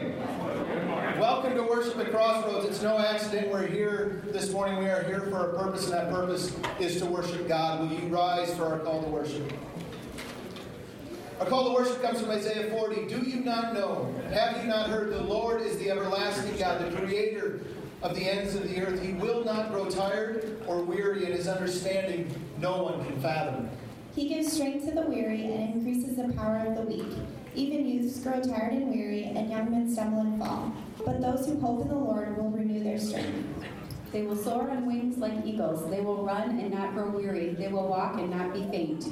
morning. Welcome to Worship at Crossroads. It's no accident we're here this morning. We are here for a purpose, and that purpose is to worship God. Will you rise for our call to worship? Our call to worship comes from Isaiah 40. Do you not know? Have you not heard? The Lord is the everlasting God, the creator of the ends of the earth. He will not grow tired or weary, and his understanding no one can fathom. He gives strength to the weary and increases the power of the weak. Even youths grow tired and weary, and young men stumble and fall. But those who hope in the Lord will renew their strength. They will soar on wings like eagles. They will run and not grow weary. They will walk and not be faint.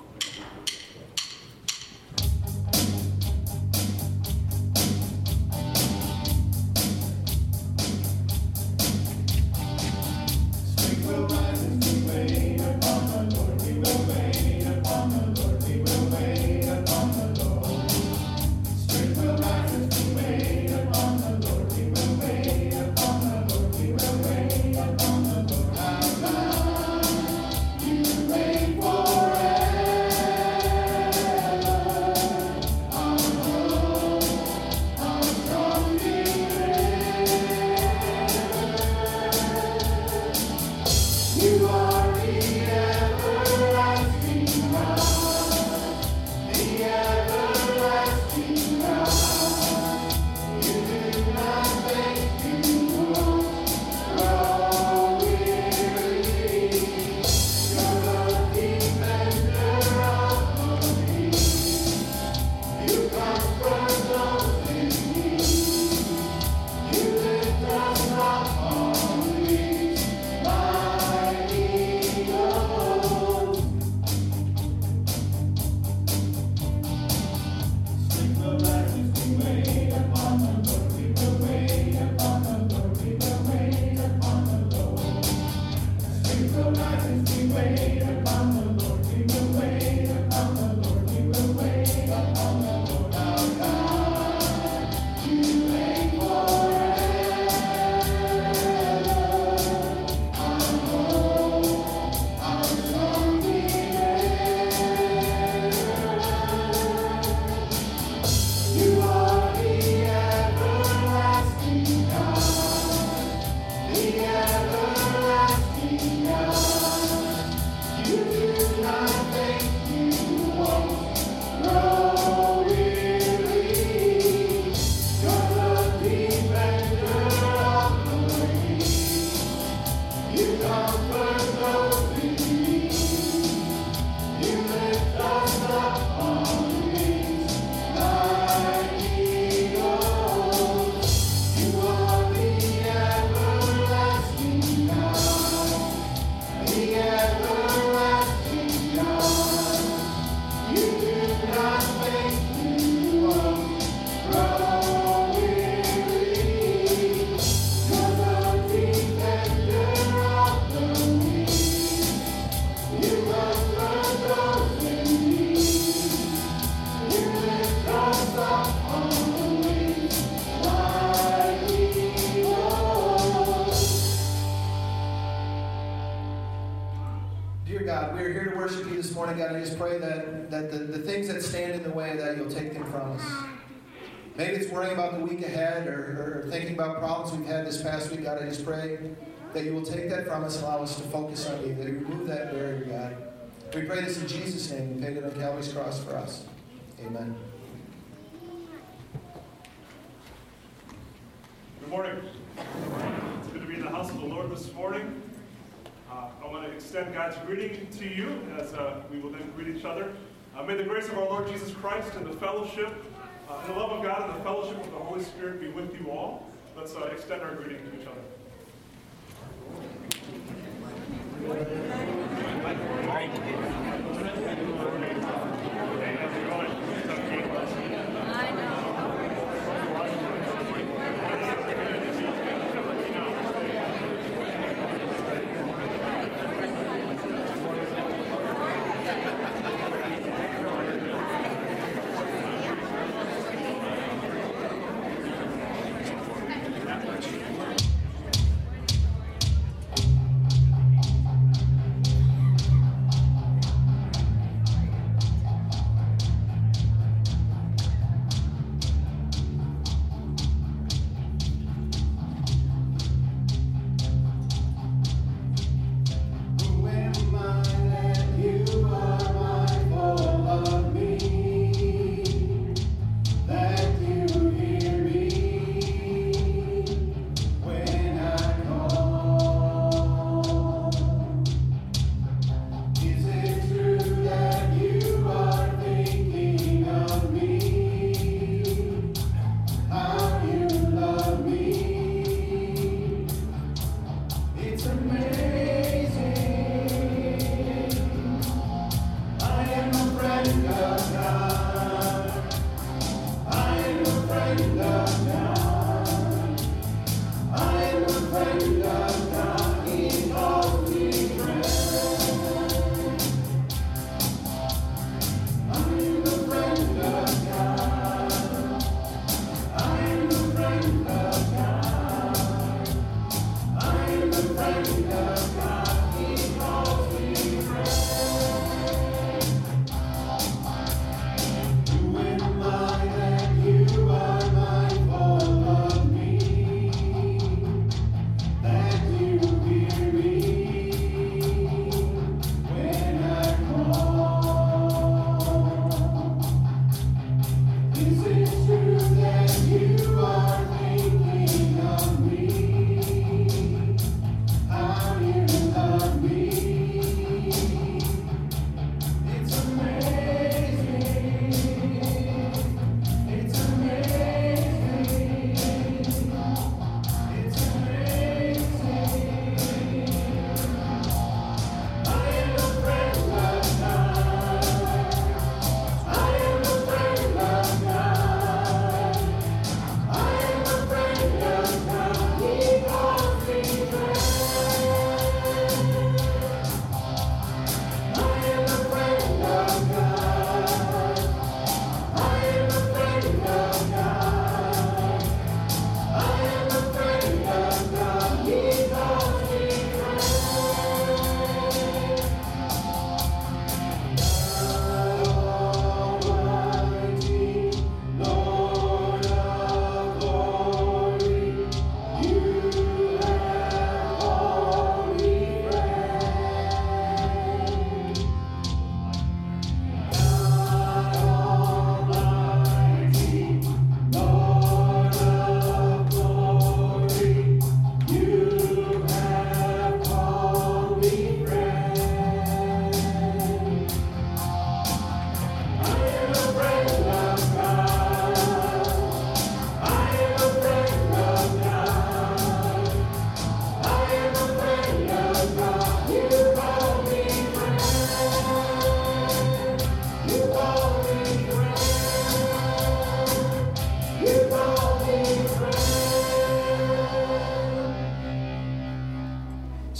God, I just pray that the things that stand in the way, that you'll take them from us. Maybe it's worrying about the week ahead or thinking about problems we've had this past week. God, I just pray that you will take that from us and allow us to focus on you, that you remove that barrier, God. We pray this in Jesus' name. We paid it on Calvary's cross for us. Amen. Good morning. It's good to be in the house of the Lord this morning. I want to extend God's greeting to you as we will then greet each other. May the grace of our Lord Jesus Christ and the fellowship and the love of God and the fellowship of the Holy Spirit be with you all. Let's extend our greeting to each other.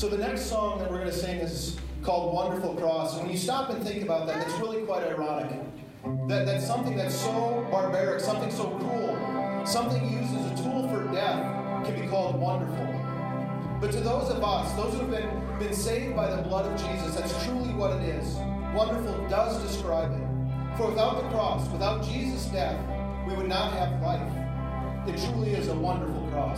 So the next song that we're going to sing is called Wonderful Cross. And when you stop and think about that, it's really quite ironic. That something that's so barbaric, something so cruel, something used as a tool for death can be called wonderful. But to those of us, those who have been saved by the blood of Jesus, that's truly what it is. Wonderful does describe it. For without the cross, without Jesus' death, we would not have life. It truly is a wonderful cross.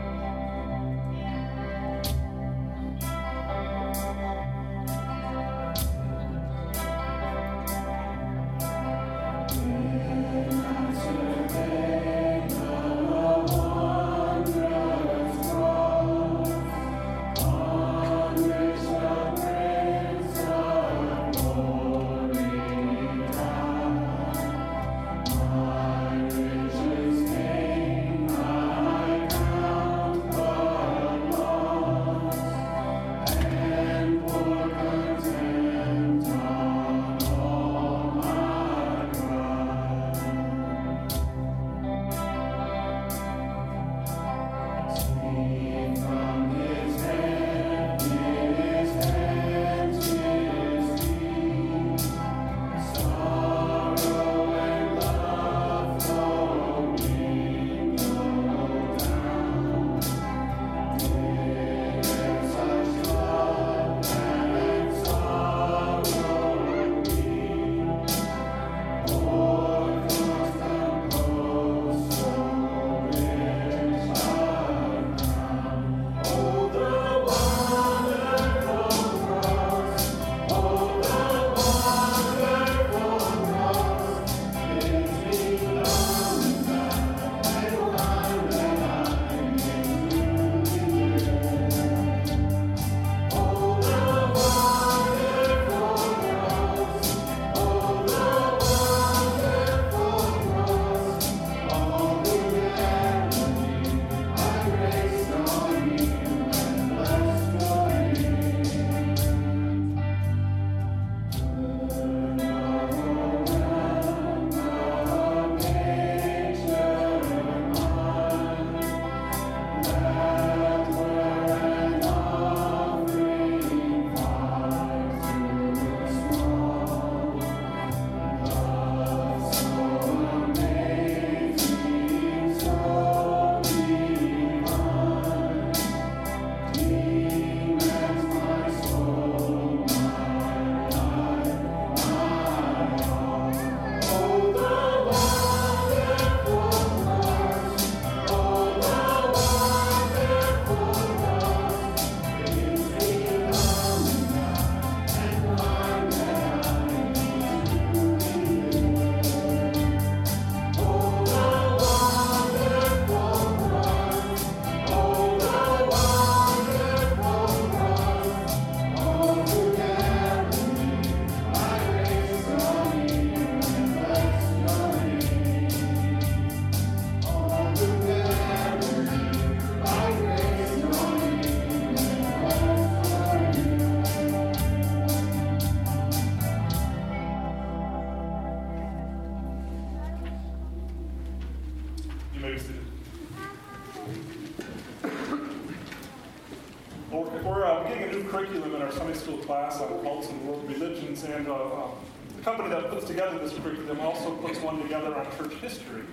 We're getting a new curriculum in our Sunday school class on cults and world religions, and the company that puts together this curriculum also puts one together on church history.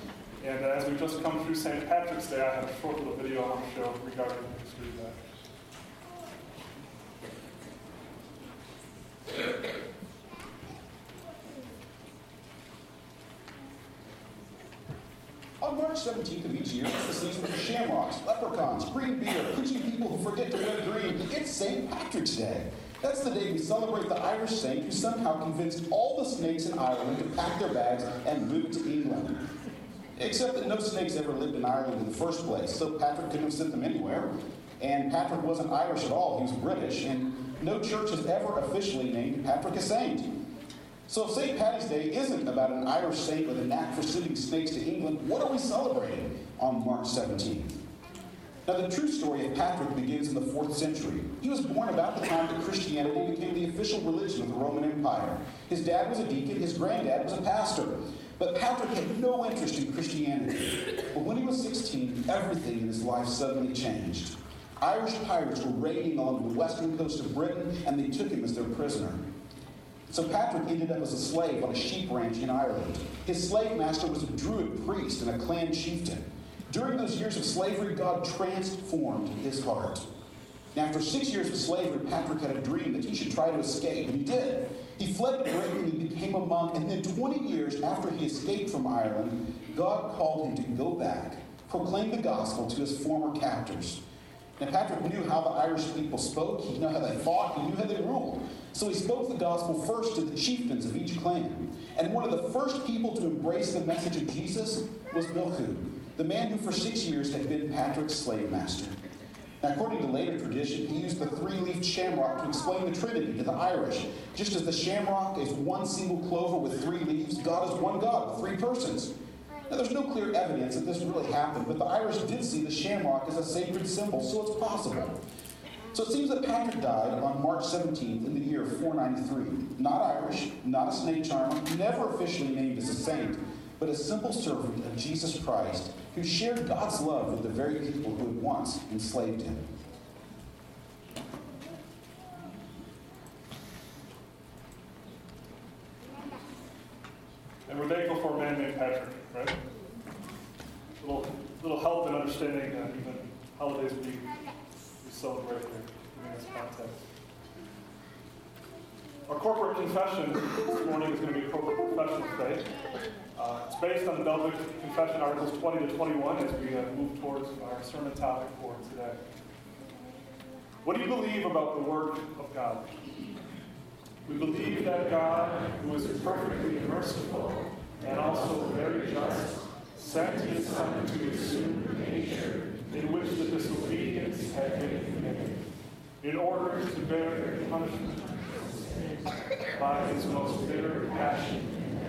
And as we just come through St. Patrick's Day, I have a short little video I want to show regarding the history of that. On March 17th of each year, it's the season for shamrocks, leprechauns, green beer, preachy people who forget to wear green. It's St. Patrick's Day. That's the day we celebrate the Irish saint who somehow convinced all the snakes in Ireland to pack their bags and move to England. Except that no snakes ever lived in Ireland in the first place, so Patrick couldn't have sent them anywhere. And Patrick wasn't Irish at all, he was British, and no church has ever officially named Patrick a saint. So if St. Paddy's Day isn't about an Irish saint with a knack for sending snakes to England, what are we celebrating on March 17th? Now, the true story of Patrick begins in the 4th century. He was born about the time that Christianity became the official religion of the Roman Empire. His dad was a deacon, his granddad was a pastor. But Patrick had no interest in Christianity. But when he was 16, everything in his life suddenly changed. Irish pirates were raiding along the western coast of Britain, and they took him as their prisoner. So Patrick ended up as a slave on a sheep ranch in Ireland. His slave master was a Druid priest and a clan chieftain. During those years of slavery, God transformed his heart. Now, after 6 years of slavery, Patrick had a dream that he should try to escape, and he did. He fled to Britain and he became a monk, and then 20 years after he escaped from Ireland, God called him to go back, proclaim the gospel to his former captors. Now, Patrick knew how the Irish people spoke, he knew how they fought, he knew how they ruled. So he spoke the gospel first to the chieftains of each clan. And one of the first people to embrace the message of Jesus was Bilhu, the man who for 6 years had been Patrick's slave master. Now, according to later tradition, he used the three-leafed shamrock to explain the Trinity to the Irish. Just as the shamrock is one single clover with 3 leaves, God is one God with 3 persons. Now, there's no clear evidence that this really happened, but the Irish did see the shamrock as a sacred symbol, so it's possible. So it seems that Patrick died on March 17th in the year 493. Not Irish, not a snake charmer, never officially named as a saint, but a simple servant of Jesus Christ who shared God's love with the very people who had once enslaved him. And we're thankful for a man named Patrick, right? Little help in understanding even holidays we celebrate here in this context. Our corporate confession this morning is going to be a corporate confession today. It's based on the Belgic Confession, Articles 20 to 21, as we move towards our sermon topic for today. What do you believe about the Word of God? We believe that God, who is perfectly merciful and also very just, sent his Son to assume nature in which the disobedience had been committed, in order to bear the punishment by his most bitter passion.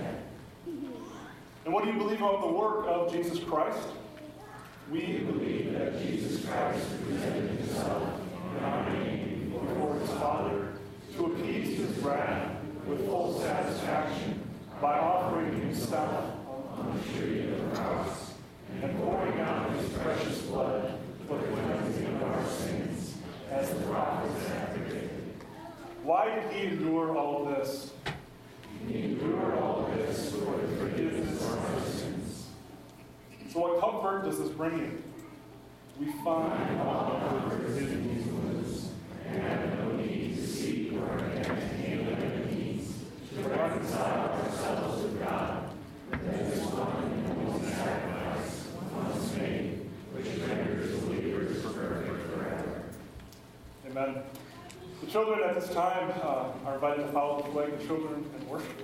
And what do you believe about the work of Jesus Christ? We believe that Jesus Christ presented himself in our name before his Father to appease his wrath with full satisfaction by offering himself on the tree of the cross and pouring out his precious blood for the cleansing of our sins, as the prophets have predicted. Why did he endure all this? He endured all this for the forgiveness of our sins. So what comfort does this bring you? We find all comfort in these wounds and have no need to seek or attempt to heal enemies, to reconcile ourselves with God. That is one and only sacrifice once made, which renders believers perfect forever. Amen. The children at this time are invited to follow the flag of the children and worship.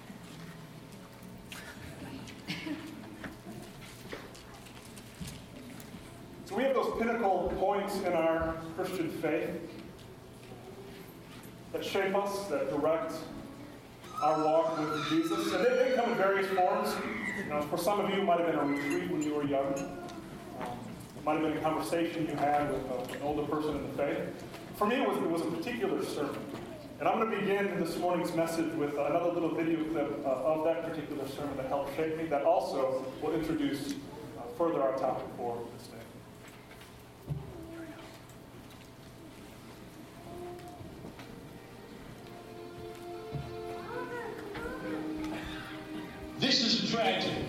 So we have those pinnacle points in our Christian faith that shape us, that direct our walk with Jesus. And they come in various forms. You know, for some of you, it might have been a retreat when you were young. It might have been a conversation you had with an older person in the faith. For me, it was a particular sermon. And I'm going to begin this morning's message with another little video clip of that particular sermon that helped shape me, that also will introduce further our topic for this day. This is a tragedy.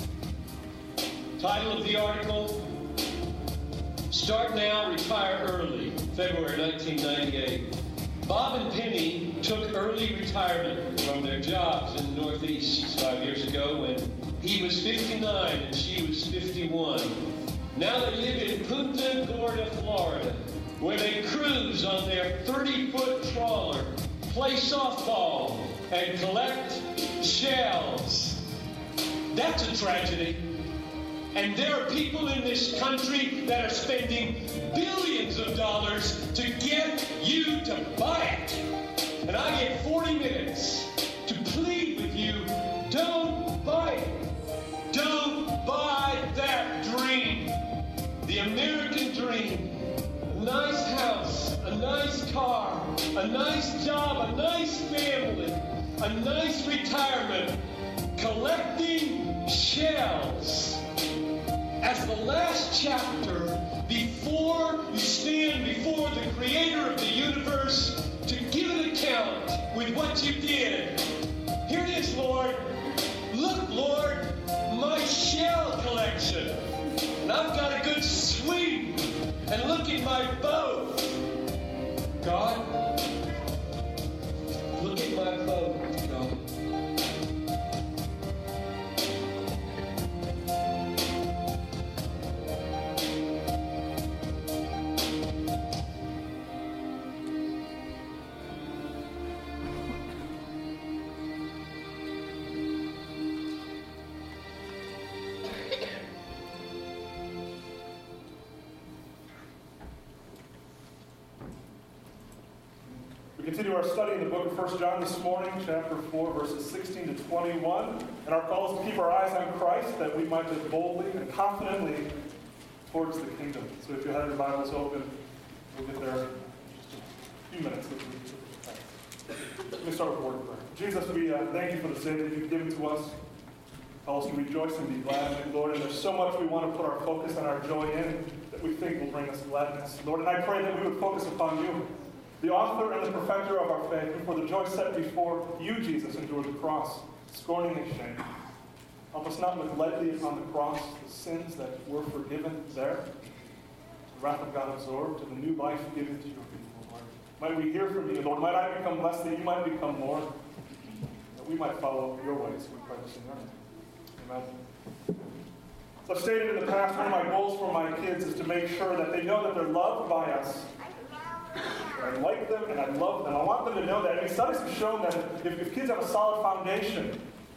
Title of the article, Start Now, Retire Early, February 1998. Bob and Penny took early retirement from their jobs in the Northeast 5 years ago when he was 59 and she was 51. Now they live in Punta Gorda, Florida, where they cruise on their 30-foot trawler, play softball, and collect shells. That's a tragedy. And there are people in this country that are spending billions of dollars to get you to buy it. And I get 40 minutes to plead with you, don't buy it. Don't buy that dream. The American dream. A nice house, a nice car, a nice job, a nice family, a nice retirement, collecting shells. As the last chapter before you stand before the Creator of the universe to give an account with what you did. Here it is, Lord. Look, Lord, my shell collection. And I've got a good swing. And look at my boat. God, look at my boat, God. We continue our study in the book of 1 John this morning, chapter 4, verses 16 to 21. And our call is to keep our eyes on Christ, that we might live boldly and confidently towards the kingdom. So if you have your Bibles open, we'll get there in just a few minutes. Let me start with a word of prayer. Jesus, we thank you for the day that you've given to us. Call us to rejoice and be glad in it, Lord. And there's so much we want to put our focus and our joy in that we think will bring us gladness. Lord, and I pray that we would focus upon you, the author and the perfecter of our faith, who for the joy set before you, Jesus, endured the cross, scorning its shame. Help us not look lightly upon the cross, the sins that were forgiven there, the wrath of God absorbed, and the new life given to your people, Lord. Might we hear from you, Lord. Might I become less, that you might become more, that we might follow your ways. We pray this in your name. Amen. So I've stated in the past, one of my goals for my kids is to make sure that they know that they're loved by us. I like them and I love them. I want them to know that. I mean, studies have shown that if kids have a solid foundation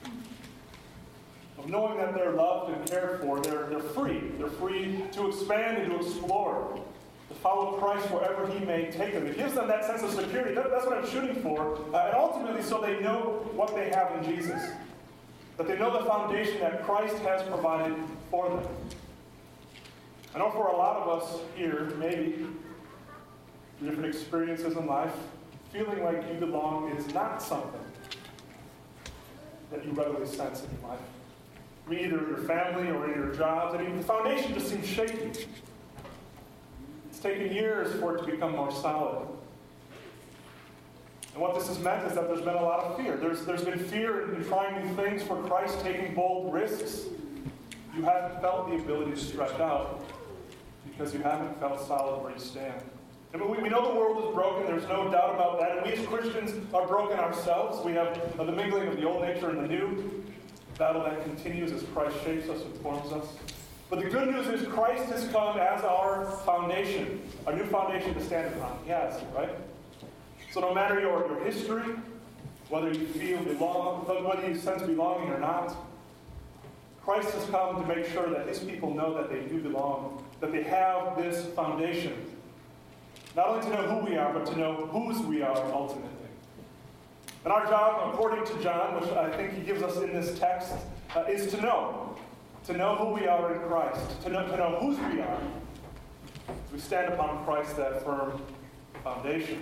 of knowing that they're loved and cared for, they're free. They're free to expand and to explore, to follow Christ wherever he may take them. It gives them that sense of security. That's what I'm shooting for. And ultimately, so they know what they have in Jesus. That they know the foundation that Christ has provided for them. I know for a lot of us here, maybe, different experiences in life, feeling like you belong is not something that you readily sense in your life. I mean, either in your family or in your jobs, and even the foundation just seems shaky. It's taken years for it to become more solid. And what this has meant is that there's been a lot of fear. There's been fear in trying new things for Christ, taking bold risks. You haven't felt the ability to stretch out because you haven't felt solid where you stand. I mean, we know the world is broken. There's no doubt about that. And we as Christians are broken ourselves. We have the mingling of the old nature and the new. Battle that continues as Christ shapes us and forms us. But the good news is Christ has come as our foundation, our new foundation to stand upon. He has, right? So no matter your history, whether you feel whether you sense belonging or not, Christ has come to make sure that his people know that they do belong, that they have this foundation. Not only to know who we are, but to know whose we are ultimately. And our job, according to John, which I think he gives us in this text, is to know. To know who we are in Christ. To know whose we are. As we stand upon Christ, that firm foundation.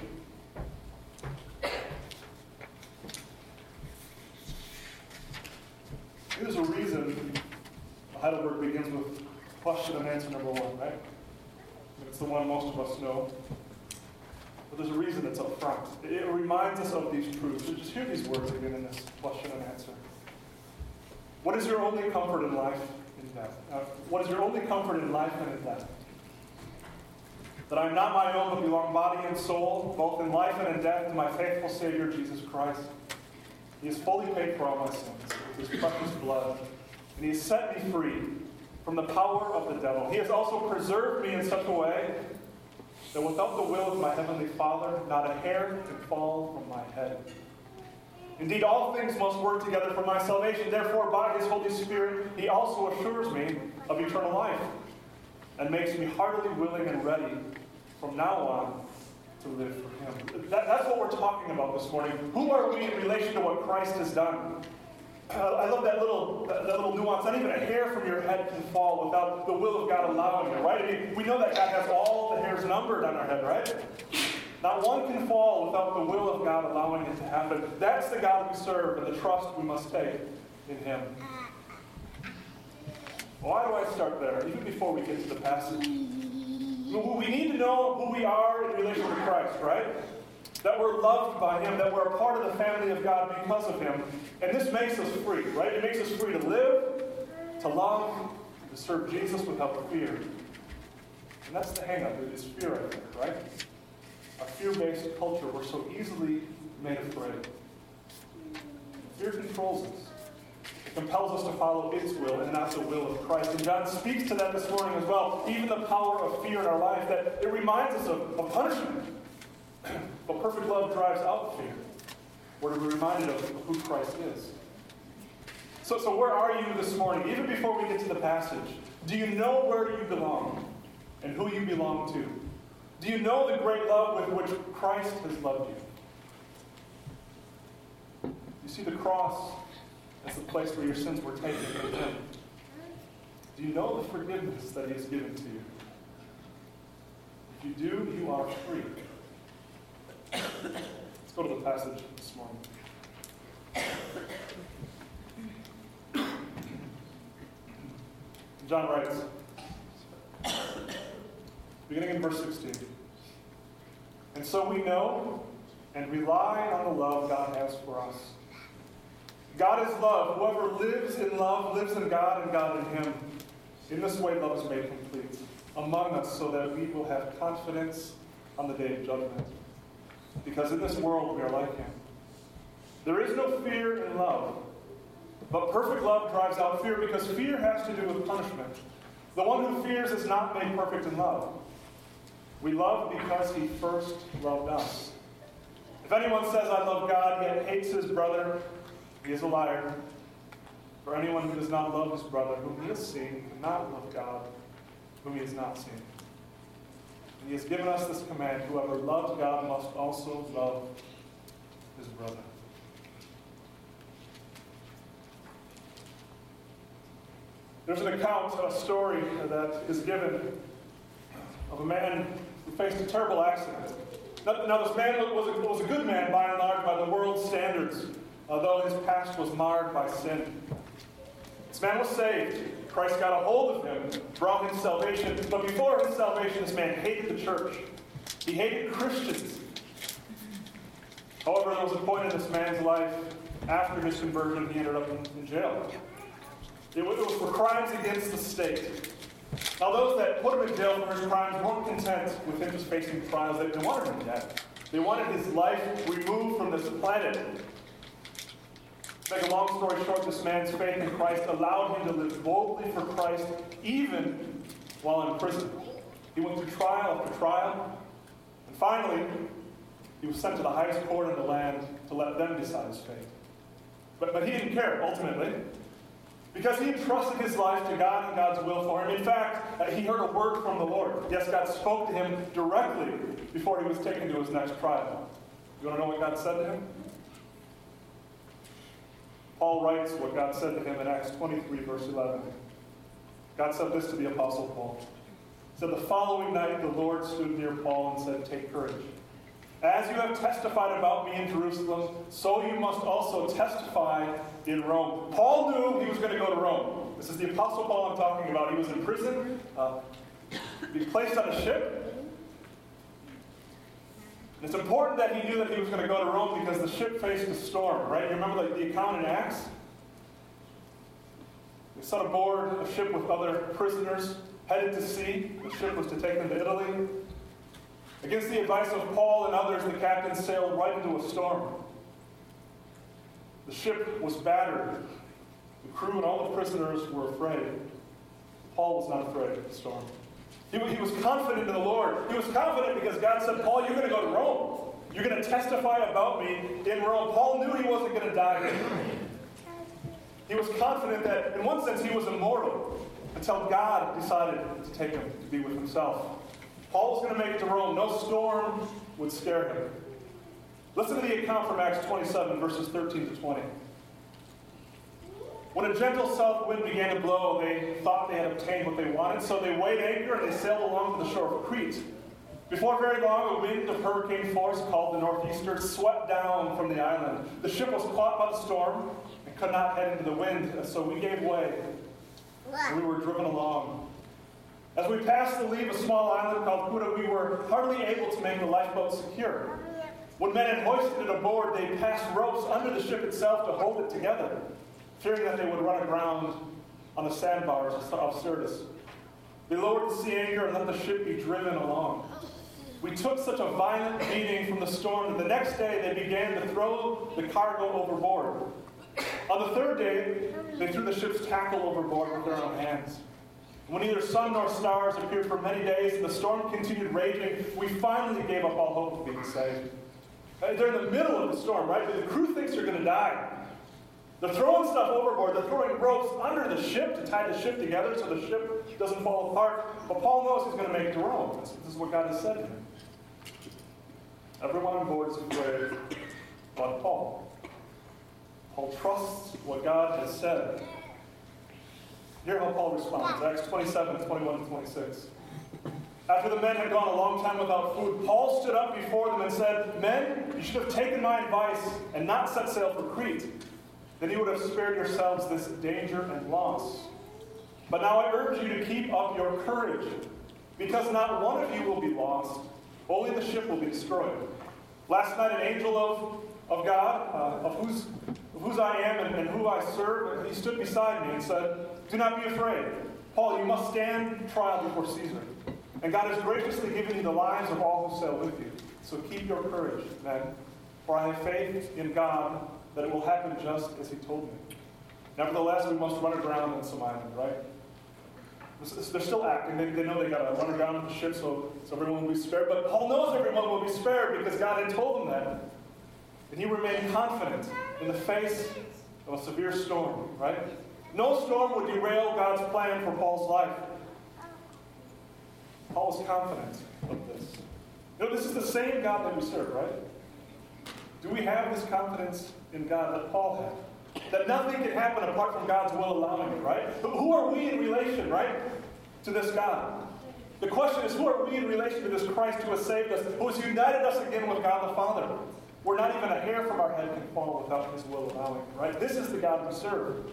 There's a reason Heidelberg begins with question and answer number 1, right? It's the one most of us know. But there's a reason it's up front. It reminds us of these truths. So just hear these words again in this question and answer. What is your only comfort in life and death? What is your only comfort in life and in death? That I am not my own, but belong body and soul, both in life and in death, to my faithful Savior, Jesus Christ. He has fully paid for all my sins with his precious blood, and he has set me free from the power of the devil. He has also preserved me in such a way that without the will of my heavenly Father, not a hair can fall from my head. Indeed, all things must work together for my salvation. Therefore, by his Holy Spirit, he also assures me of eternal life and makes me heartily willing and ready from now on to live for him. That's what we're talking about this morning. Who are we in relation to what Christ has done? I love that little nuance. Not even a hair from your head can fall without the will of God allowing it, right? I mean, we know that God has all the hairs numbered on our head, right? Not one can fall without the will of God allowing it to happen. That's the God we serve and the trust we must take in him. Why do I start there, even before we get to the passage? We need to know who we are in relation to Christ, right? That we're loved by Him, that we're a part of the family of God because of Him. And this makes us free, right? It makes us free to live, to love, to serve Jesus without fear. And that's the hang-up, is fear, I think, right? A fear-based culture, we're so easily made afraid. Fear controls us. It compels us to follow its will and not the will of Christ. And John speaks to that this morning as well. Even the power of fear in our life, that it reminds us of punishment. But perfect love drives out fear. We're reminded of who Christ is. So where are you this morning? Even before we get to the passage, do you know where you belong and who you belong to? Do you know the great love with which Christ has loved you? You see the cross as the place where your sins were taken in Him. Do you know the forgiveness that He has given to you? If you do, you are free. Let's go to the passage this morning. John writes, beginning in verse 16. And so we know and rely on the love God has for us. God is love. Whoever lives in love lives in God and God in him. In this way, love is made complete among us so that we will have confidence on the day of judgment. Because in this world, we are like Him. There is no fear in love, but perfect love drives out fear because fear has to do with punishment. The one who fears is not made perfect in love. We love because He first loved us. If anyone says, I love God, yet hates his brother, he is a liar. For anyone who does not love his brother, whom he has seen, cannot love God, whom he has not seen. And He has given us this command, whoever loves God must also love his brother. There's an account, a story that is given of a man who faced a terrible accident. Now this man was a good man by and large by the world's standards, although his past was marred by sin. This man was saved. Christ got a hold of him, brought him salvation. But before his salvation, this man hated the church. He hated Christians. However, there was a point in this man's life after his conversion, he ended up in jail. It was for crimes against the state. Now, those that put him in jail for his crimes weren't content with him just facing trials. They wanted him dead. They wanted his life removed from this planet. To make a long story short, this man's faith in Christ allowed him to live boldly for Christ even while in prison. He went through trial after trial, and finally, he was sent to the highest court in the land to let them decide his fate. But he didn't care, ultimately, because he entrusted his life to God and God's will for him. In fact, he heard a word from the Lord. Yes, God spoke to him directly before he was taken to his next trial. You want to know what God said to him? Paul writes what God said to him in Acts 23, verse 11. God said this to the Apostle Paul. He said, the following night the Lord stood near Paul and said, take courage. As you have testified about me in Jerusalem, so you must also testify in Rome. Paul knew he was going to go to Rome. This is the Apostle Paul I'm talking about. He was in prison, being placed on a ship. And it's important that he knew that he was going to go to Rome because the ship faced a storm, right? You remember the account in Acts? They set aboard a ship with other prisoners, headed to sea. The ship was to take them to Italy. Against the advice of Paul and others, the captain sailed right into a storm. The ship was battered. The crew and all the prisoners were afraid. Paul was not afraid of the storm. He was confident in the Lord. He was confident because God said, Paul, you're going to go to Rome. You're going to testify about me in Rome. Paul knew he wasn't going to die here. He was confident that, in one sense, he was immortal until God decided to take him to be with himself. Paul was going to make it to Rome. No storm would scare him. Listen to the account from Acts 27, verses 13 to 20. When a gentle south wind began to blow, they thought they had obtained what they wanted, so they weighed anchor and they sailed along to the shore of Crete. Before very long, a wind of hurricane force called the northeaster swept down from the island. The ship was caught by the storm and could not head into the wind, so we gave way, and we were driven along. As we passed the lee of a small island called Kura, we were hardly able to make the lifeboat secure. When men had hoisted it aboard, they passed ropes under the ship itself to hold it together, fearing that they would run aground on the sandbars of Syrtis. They lowered the sea anchor and let the ship be driven along. We took such a violent beating from the storm that the next day they began to throw the cargo overboard. On the third day, they threw the ship's tackle overboard with their own hands. When neither sun nor stars appeared for many days and the storm continued raging, we finally gave up all hope of being saved. They're in the middle of the storm, right? The crew thinks they're going to die. They're throwing stuff overboard. They're throwing ropes under the ship to tie the ship together so the ship doesn't fall apart. But Paul knows he's going to make it to Rome. This is what God has said to him. Everyone on board is afraid but Paul. Paul trusts what God has said. Hear how Paul responds. Acts 27, 21 to 26. After the men had gone a long time without food, Paul stood up before them and said, "Men, you should have taken my advice and not set sail for Crete. Then you would have spared yourselves this danger and loss. But now I urge you to keep up your courage, because not one of you will be lost, only the ship will be destroyed." Last night, an angel of God, of whose I am and who I serve, he stood beside me and said, "Do not be afraid. Paul, you must stand trial before Caesar. And God has graciously given you the lives of all who sail with you. So keep your courage, men, for I have faith in God that it will happen just as he told me. Nevertheless, we must run aground on some island," right? They're still acting. They know they got to run aground on the ship so everyone will be spared. But Paul knows everyone will be spared because God had told him that. And he remained confident in the face of a severe storm, right? No storm would derail God's plan for Paul's life. Paul was confident of this. You know, this is the same God that we serve, right? Do we have this confidence in God that Paul had? That nothing can happen apart from God's will allowing it, right? Who are we in relation, right, to this God? The question is, who are we in relation to this Christ who has saved us, who has united us again with God the Father? We're not even a hair from our head can fall without his will allowing it, right? This is the God we serve.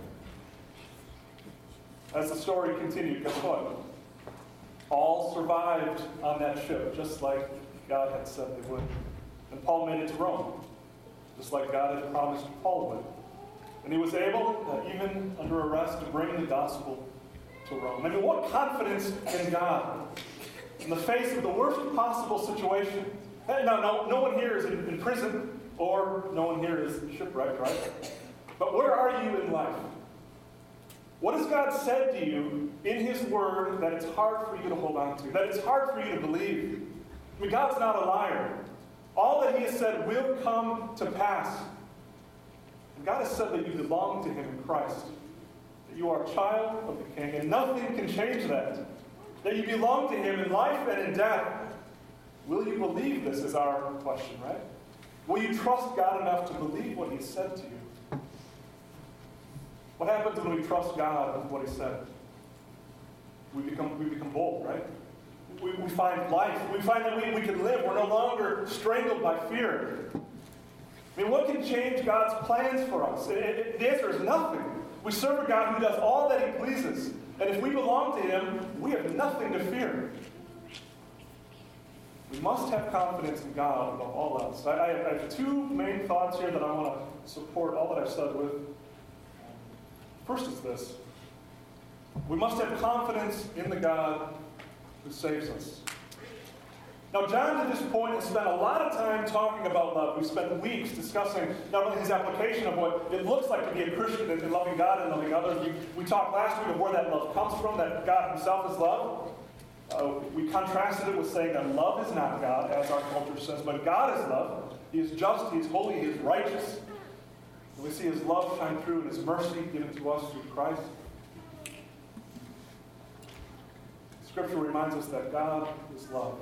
As the story continued, guess what? All survived on that ship, just like God had said they would. And Paul made it to Rome, just like God had promised Paul would. And he was able, even under arrest, to bring the gospel to Rome. I mean, what confidence in God in the face of the worst possible situation. Now, no one here is in prison, or no one here is shipwrecked, right? But where are you in life? What has God said to you in his word that it's hard for you to hold on to, that it's hard for you to believe? I mean, God's not a liar. All that he has said will come to pass. And God has said that you belong to him in Christ, that you are a child of the King, and nothing can change that. That you belong to him in life and in death. Will you believe this is our question, right? Will you trust God enough to believe what he said to you? What happens when we trust God with what he said? We become bold, right? We find life. We find that we can live. We're no longer strangled by fear. I mean, what can change God's plans for us? The answer is nothing. We serve a God who does all that he pleases. And if we belong to him, we have nothing to fear. We must have confidence in God above all else. I have two main thoughts here that I want to support all that I've said with. First is this. We must have confidence in the God who saves us. Now, John, to this point, has spent a lot of time talking about love. We've spent weeks discussing not only his application of what it looks like to be a Christian and loving God and loving others. We talked last week of where that love comes from, that God himself is love. We contrasted it with saying that love is not God, as our culture says, but God is love. He is just, he is holy, he is righteous. And we see his love shine through and his mercy given to us through Christ. Scripture reminds us that God is love.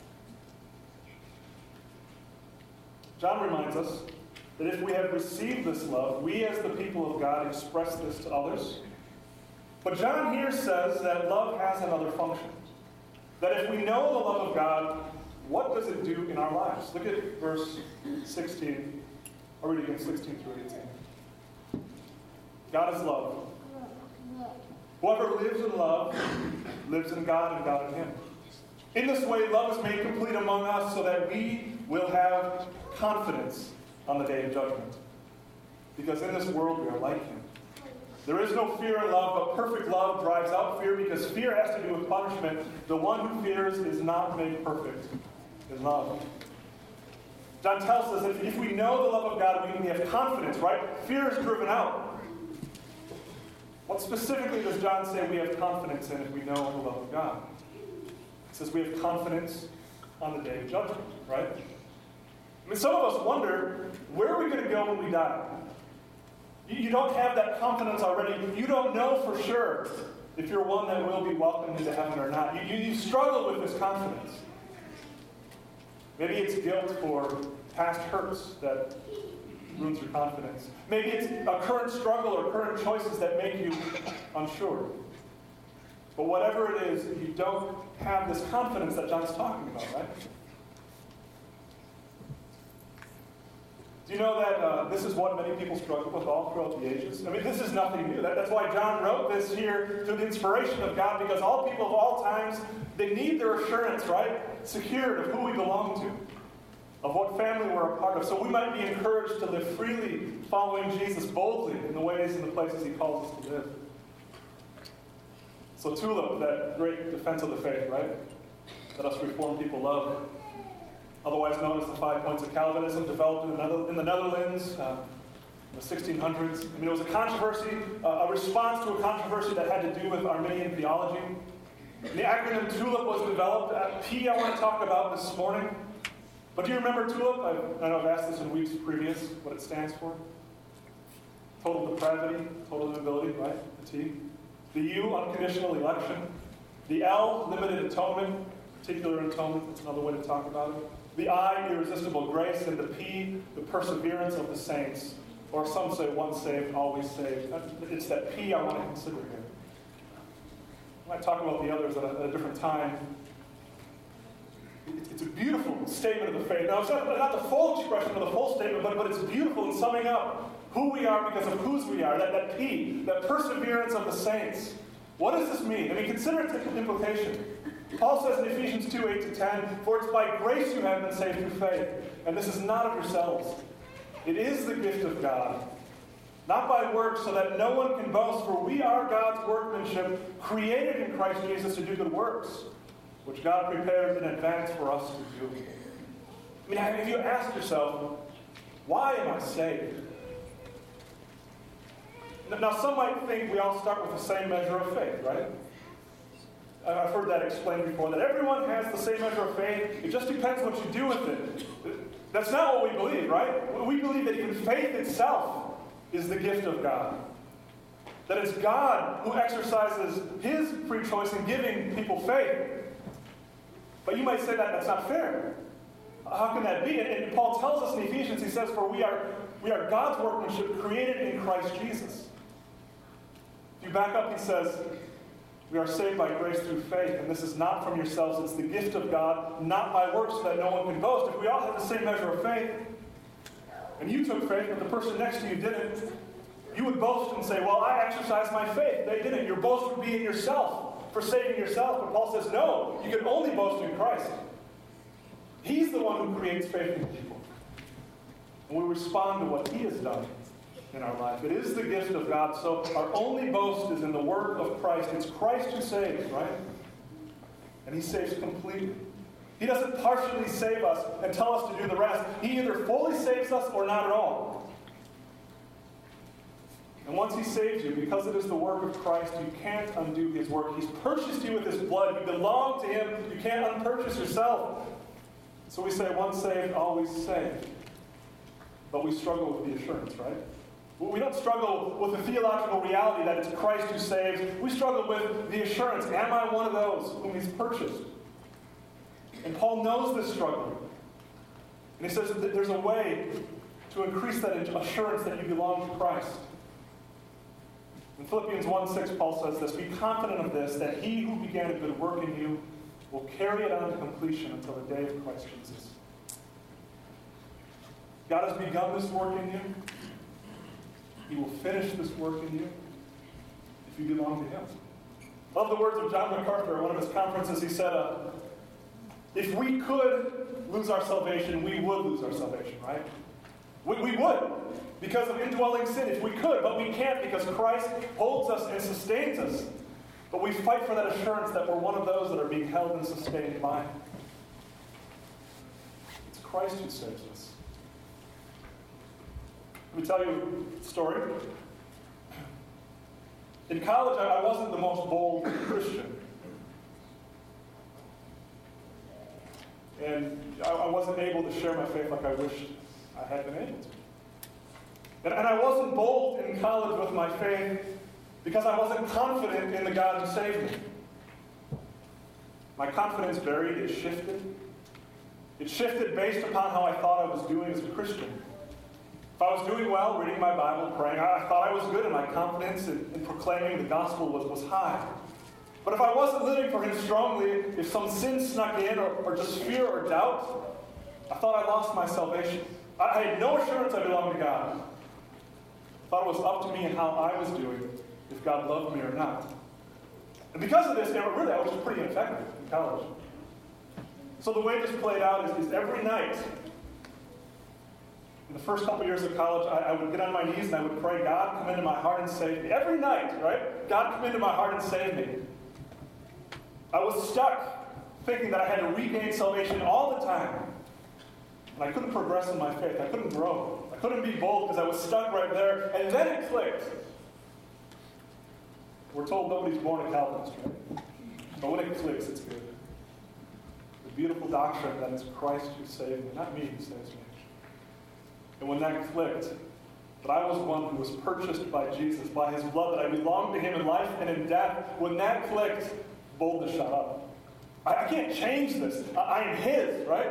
John reminds us that if we have received this love, we as the people of God express this to others. But John here says that love has another function. That if we know the love of God, what does it do in our lives? Look at verse 16. I'll read again, 16 through 18. God is love. Whoever lives in love lives in God and God in him. In this way, love is made complete among us so that we will have confidence on the day of judgment. Because in this world we are like him. There is no fear in love, but perfect love drives out fear, because fear has to do with punishment. The one who fears is not made perfect in love. John tells us that if we know the love of God, we have confidence, right? Fear is driven out. What specifically does John say we have confidence in if we know the love of God? He says we have confidence on the day of judgment, right? I mean, some of us wonder, where are we going to go when we die? You don't have that confidence already. You don't know for sure if you're one that will be welcomed into heaven or not. You struggle with this confidence. Maybe it's guilt for past hurts that ruins your confidence. Maybe it's a current struggle or current choices that make you unsure. But whatever it is, you don't have this confidence that John's talking about, right? Do you know that this is what many people struggle with all throughout the ages? I mean, this is nothing new. That's why John wrote this here through the inspiration of God, because all people of all times, they need their assurance, right? Secured of who we belong to, of what family we're a part of, so we might be encouraged to live freely, following Jesus boldly in the ways and the places he calls us to live. So TULIP, that great defense of the faith, right? That us Reformed people love, otherwise known as the 5 Points of Calvinism, developed in the Netherlands in the 1600s. I mean, it was a controversy, a response to a controversy that had to do with Arminian theology. The acronym TULIP was developed. P I want to talk about this morning. But do you remember TULIP? I know I've asked this in weeks previous, what it stands for. Total depravity, total inability, right? The T. The U, unconditional election. The L, limited atonement, particular atonement. That's another way to talk about it. The I, irresistible grace. And the P, the perseverance of the saints. Or some say once saved, always saved. It's that P I want to consider here. I might talk about the others at a different time. It's a beautiful statement of the faith. Now, it's not the full expression of the full statement, but it's beautiful in summing up who we are because of whose we are. That P, that perseverance of the saints. What does this mean? I mean, consider its implication. Paul says in Ephesians 2, 8-10, "For it's by grace you have been saved through faith, and this is not of yourselves. It is the gift of God, not by works, so that no one can boast, for we are God's workmanship, created in Christ Jesus to do good works, which God prepared in advance for us to do." I mean, have you asked yourself, why am I saved? Now, some might think we all start with the same measure of faith, right? I've heard that explained before, that everyone has the same measure of faith. It just depends what you do with it. That's not what we believe, right? We believe that even faith itself is the gift of God. That it's God who exercises his free choice in giving people faith. But you might say that that's not fair. How can that be? And Paul tells us in Ephesians, he says, "For we are God's workmanship, created in Christ Jesus." If you back up, he says, "We are saved by grace through faith, and this is not from yourselves, it's the gift of God, not by works, so that no one can boast." If we all have the same measure of faith, and you took faith, but the person next to you didn't, you would boast and say, "Well, I exercised my faith." They didn't. Your boast would be in yourself, for saving yourself. But Paul says, no, you can only boast in Christ. He's the one who creates faith in people. And we respond to what he has done in our life. It is the gift of God, so our only boast is in the work of Christ. It's Christ who saves, right? And he saves completely. He doesn't partially save us and tell us to do the rest. He either fully saves us or not at all. And once he saves you, because it is the work of Christ, you can't undo his work. He's purchased you with his blood. You belong to him. You can't unpurchase yourself. So we say, once saved, always saved. But we struggle with the assurance, right? We don't struggle with the theological reality that it's Christ who saves. We struggle with the assurance. Am I one of those whom he's purchased? And Paul knows this struggle. And he says that there's a way to increase that assurance that you belong to Christ. In Philippians 1:6, Paul says this, "Be confident of this, that he who began a good work in you will carry it on to completion until the day of Christ Jesus." God has begun this work in you. He will finish this work in you if you belong to him. I love the words of John MacArthur at one of his conferences. He said, if we could lose our salvation, we would lose our salvation, right? We would, because of indwelling sin, if we could, but we can't because Christ holds us and sustains us. But we fight for that assurance that we're one of those that are being held and sustained by Him. It's Christ who saves us. Let me tell you a story. In college, I wasn't the most bold Christian. And I wasn't able to share my faith like I wished I had been able to. And I wasn't bold in college with my faith because I wasn't confident in the God who saved me. My confidence varied, it shifted. It shifted based upon how I thought I was doing as a Christian. If I was doing well, reading my Bible, praying, I thought I was good and my confidence in proclaiming the gospel was high. But if I wasn't living for Him strongly, if some sin snuck in or just fear or doubt, I thought I lost my salvation. I had no assurance I belonged to God. I thought it was up to me and how I was doing, if God loved me or not. And because of this, really, I was just pretty ineffective in college. So the way this played out is every night, in the first couple years of college, I would get on my knees and I would pray, God, come into my heart and save me. Every night, right? God, come into my heart and save me. I was stuck thinking that I had to regain salvation all the time. And I couldn't progress in my faith. I couldn't grow. I couldn't be bold because I was stuck right there. And then it clicked. We're told nobody's born a Calvinist, right? But when it clicks, it's good. The beautiful doctrine that it's Christ who saved me, not me who saves me. And when that clicked, that I was one who was purchased by Jesus, by His blood, that I belonged to Him in life and in death, when that clicked, boldness shot up. I can't change this. I am His, right?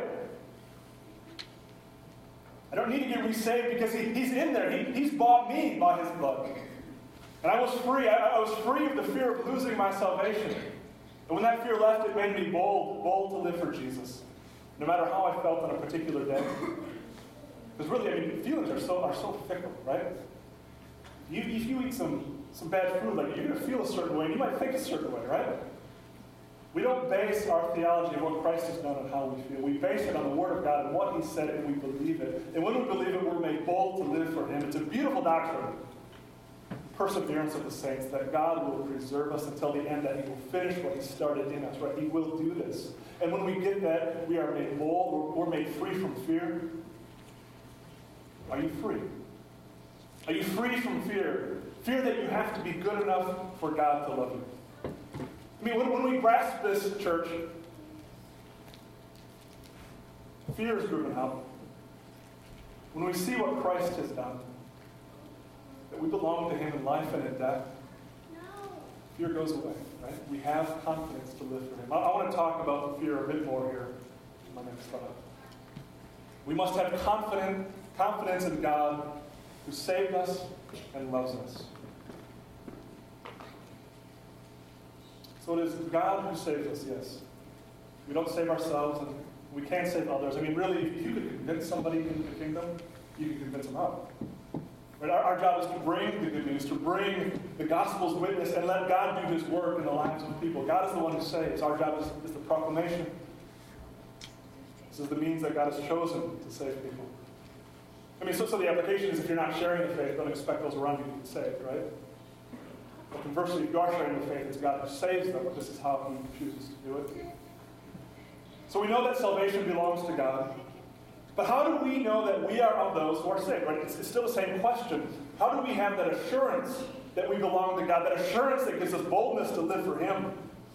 I don't need to get resaved because He's in there. He's bought me by His blood. And I was free. I was free of the fear of losing my salvation. And when that fear left, it made me bold to live for Jesus, no matter how I felt on a particular day. Because really, feelings are so fickle, right? If you eat some bad food, like you're going to feel a certain way, and you might think a certain way, right? We don't base our theology of what Christ has done on how we feel. We base it on the Word of God and what He said, and we believe it. And when we believe it, we're made bold to live for Him. It's a beautiful doctrine. Perseverance of the saints, that God will preserve us until the end, that He will finish what He started in us, right? He will do this. And when we get that, we are made bold, we're made free from fear. Are you free? Are you free from fear? Fear that you have to be good enough for God to love you. I mean, when we grasp this, church, fear is driven out. When we see what Christ has done, that we belong to Him in life and in death, fear goes away, right? We have confidence to live for Him. I want to talk about the fear a bit more here in my next thought. We must have confidence in God who saved us and loves us. So it is God who saves us, yes. We don't save ourselves, and we can't save others. I mean, really, if you could convince somebody into the kingdom, you can convince them out. Right? Our job is to bring the good news, to bring the gospel's witness, and let God do His work in the lives of people. God is the one who saves. Our job is the proclamation. This is the means that God has chosen to save people. I mean, so the application is if you're not sharing the faith, don't expect those around you to be saved, right? But conversely, if you are sharing the faith, it's God who saves them. This is how He chooses to do it. So we know that salvation belongs to God. But how do we know that we are of those who are saved, right? It's still the same question. How do we have that assurance that we belong to God, that assurance that gives us boldness to live for Him?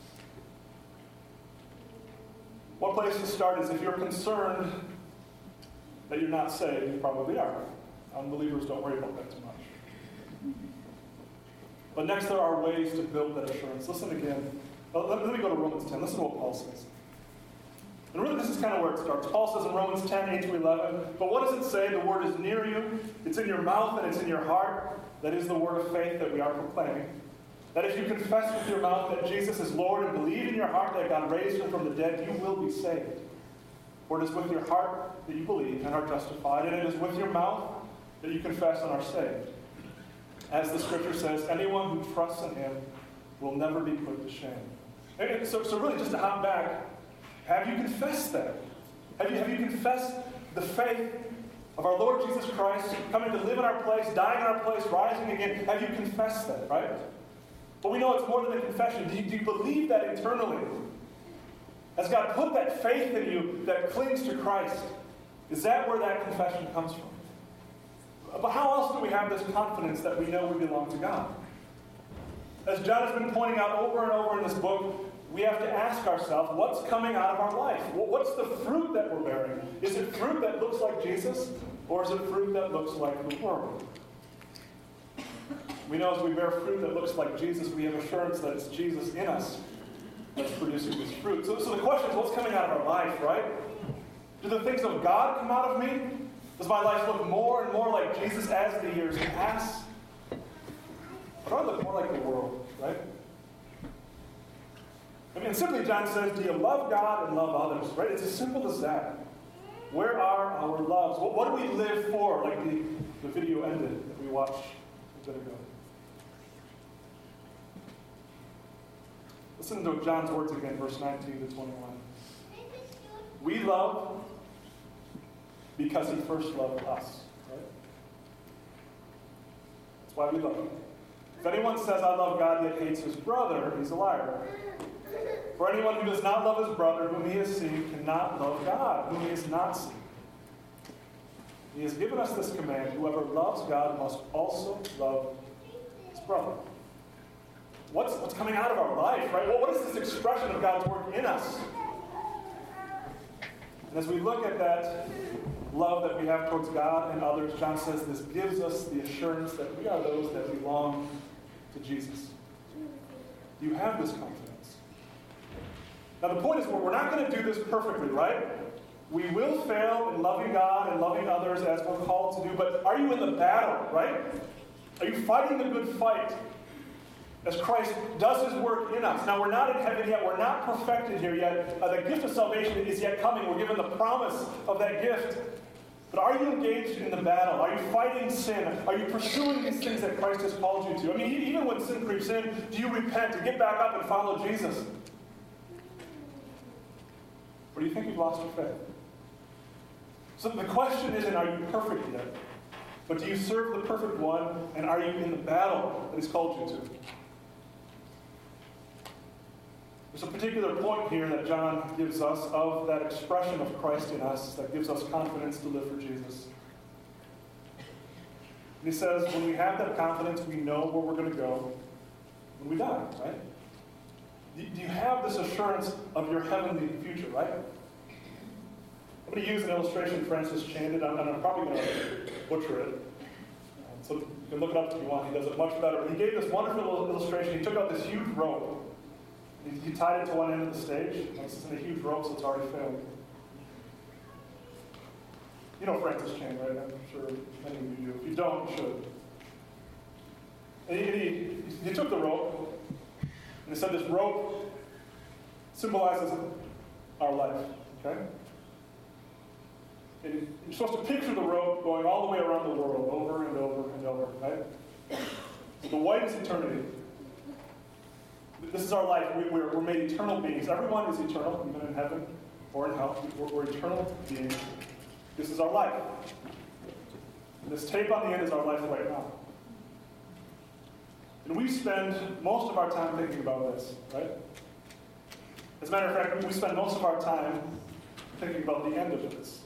One place to start is if you're concerned that you're not saved, you probably are. Unbelievers don't worry about that too much. But next, there are ways to build that assurance. Listen again. Let me go to Romans 10. Listen to what Paul says. And really, this is kind of where it starts. Paul says in Romans 10, 8-11, but what does it say? The word is near you. It's in your mouth and it's in your heart. That is the word of faith that we are proclaiming. That if you confess with your mouth that Jesus is Lord and believe in your heart that God raised Him from the dead, you will be saved. For it is with your heart that you believe and are justified, and it is with your mouth that you confess and are saved. As the Scripture says, anyone who trusts in Him will never be put to shame. And so really, just to hop back, have you confessed that? Have you confessed the faith of our Lord Jesus Christ, coming to live in our place, dying in our place, rising again? Have you confessed that, right? But we know it's more than a confession. Do you believe that internally? Has God put that faith in you that clings to Christ? Is that where that confession comes from? But how else do we have this confidence that we know we belong to God? As John has been pointing out over and over in this book, we have to ask ourselves, what's coming out of our life? What's the fruit that we're bearing? Is it fruit that looks like Jesus, or is it fruit that looks like the world? We know as we bear fruit that looks like Jesus, we have assurance that it's Jesus in us that's producing this fruit. So the question is, what's coming out of our life, right? Do the things of God come out of me? Does my life look more and more like Jesus as the years pass? Or do I look more like the world, right? I mean, simply John says, do you love God and love others, right? It's as simple as that. Where are our loves? What do we live for, like the video ended that we watched a bit ago? Listen to John's words again, verse 19 to 21. We love because he first loved us. Right? That's why we love him. If anyone says, I love God, yet hates his brother, he's a liar. For anyone who does not love his brother, whom he has seen, cannot love God, whom he has not seen. He has given us this command: whoever loves God must also love his brother. What's coming out of our life, right? What is this expression of God's work in us? And as we look at that love that we have towards God and others, John says this gives us the assurance that we are those that belong to Jesus. You have this confidence. Now the point is, we're not going to do this perfectly, right? We will fail in loving God and loving others as we're called to do, but are you in the battle, right? Are you fighting the good fight as Christ does his work in us? Now we're not in heaven yet, we're not perfected here yet. The gift of salvation is yet coming. We're given the promise of that gift. But are you engaged in the battle? Are you fighting sin? Are you pursuing these things that Christ has called you to? I mean, even when sin creeps in, do you repent and get back up and follow Jesus? Or do you think you've lost your faith? So the question isn't, are you perfect yet? But do you serve the perfect one, and are you in the battle that he's called you to? There's a particular point here that John gives us of that expression of Christ in us that gives us confidence to live for Jesus. And he says, when we have that confidence, we know where we're going to go when we die, right? Do you have this assurance of your heavenly future, right? I'm going to use an illustration Francis Chan, and I'm probably going to butcher it. So you can look it up if you want. He does it much better. But he gave this wonderful illustration. He took out this huge rope. He tied it to one end of the stage. This isn't a huge rope, so it's already failing. You know Francis Chan, right? I'm sure many of you do. If you don't, you should. And he took the rope, and he said this rope symbolizes our life, okay? And you're supposed to picture the rope going all the way around the world, over and over and over, right? So the white is eternity. This is our life. We're made eternal beings. Everyone is eternal, even in heaven or in hell. We're eternal beings. This is our life. And this tape on the end is our life right now. And we spend most of our time thinking about this, right? As a matter of fact, we spend most of our time thinking about the end of this.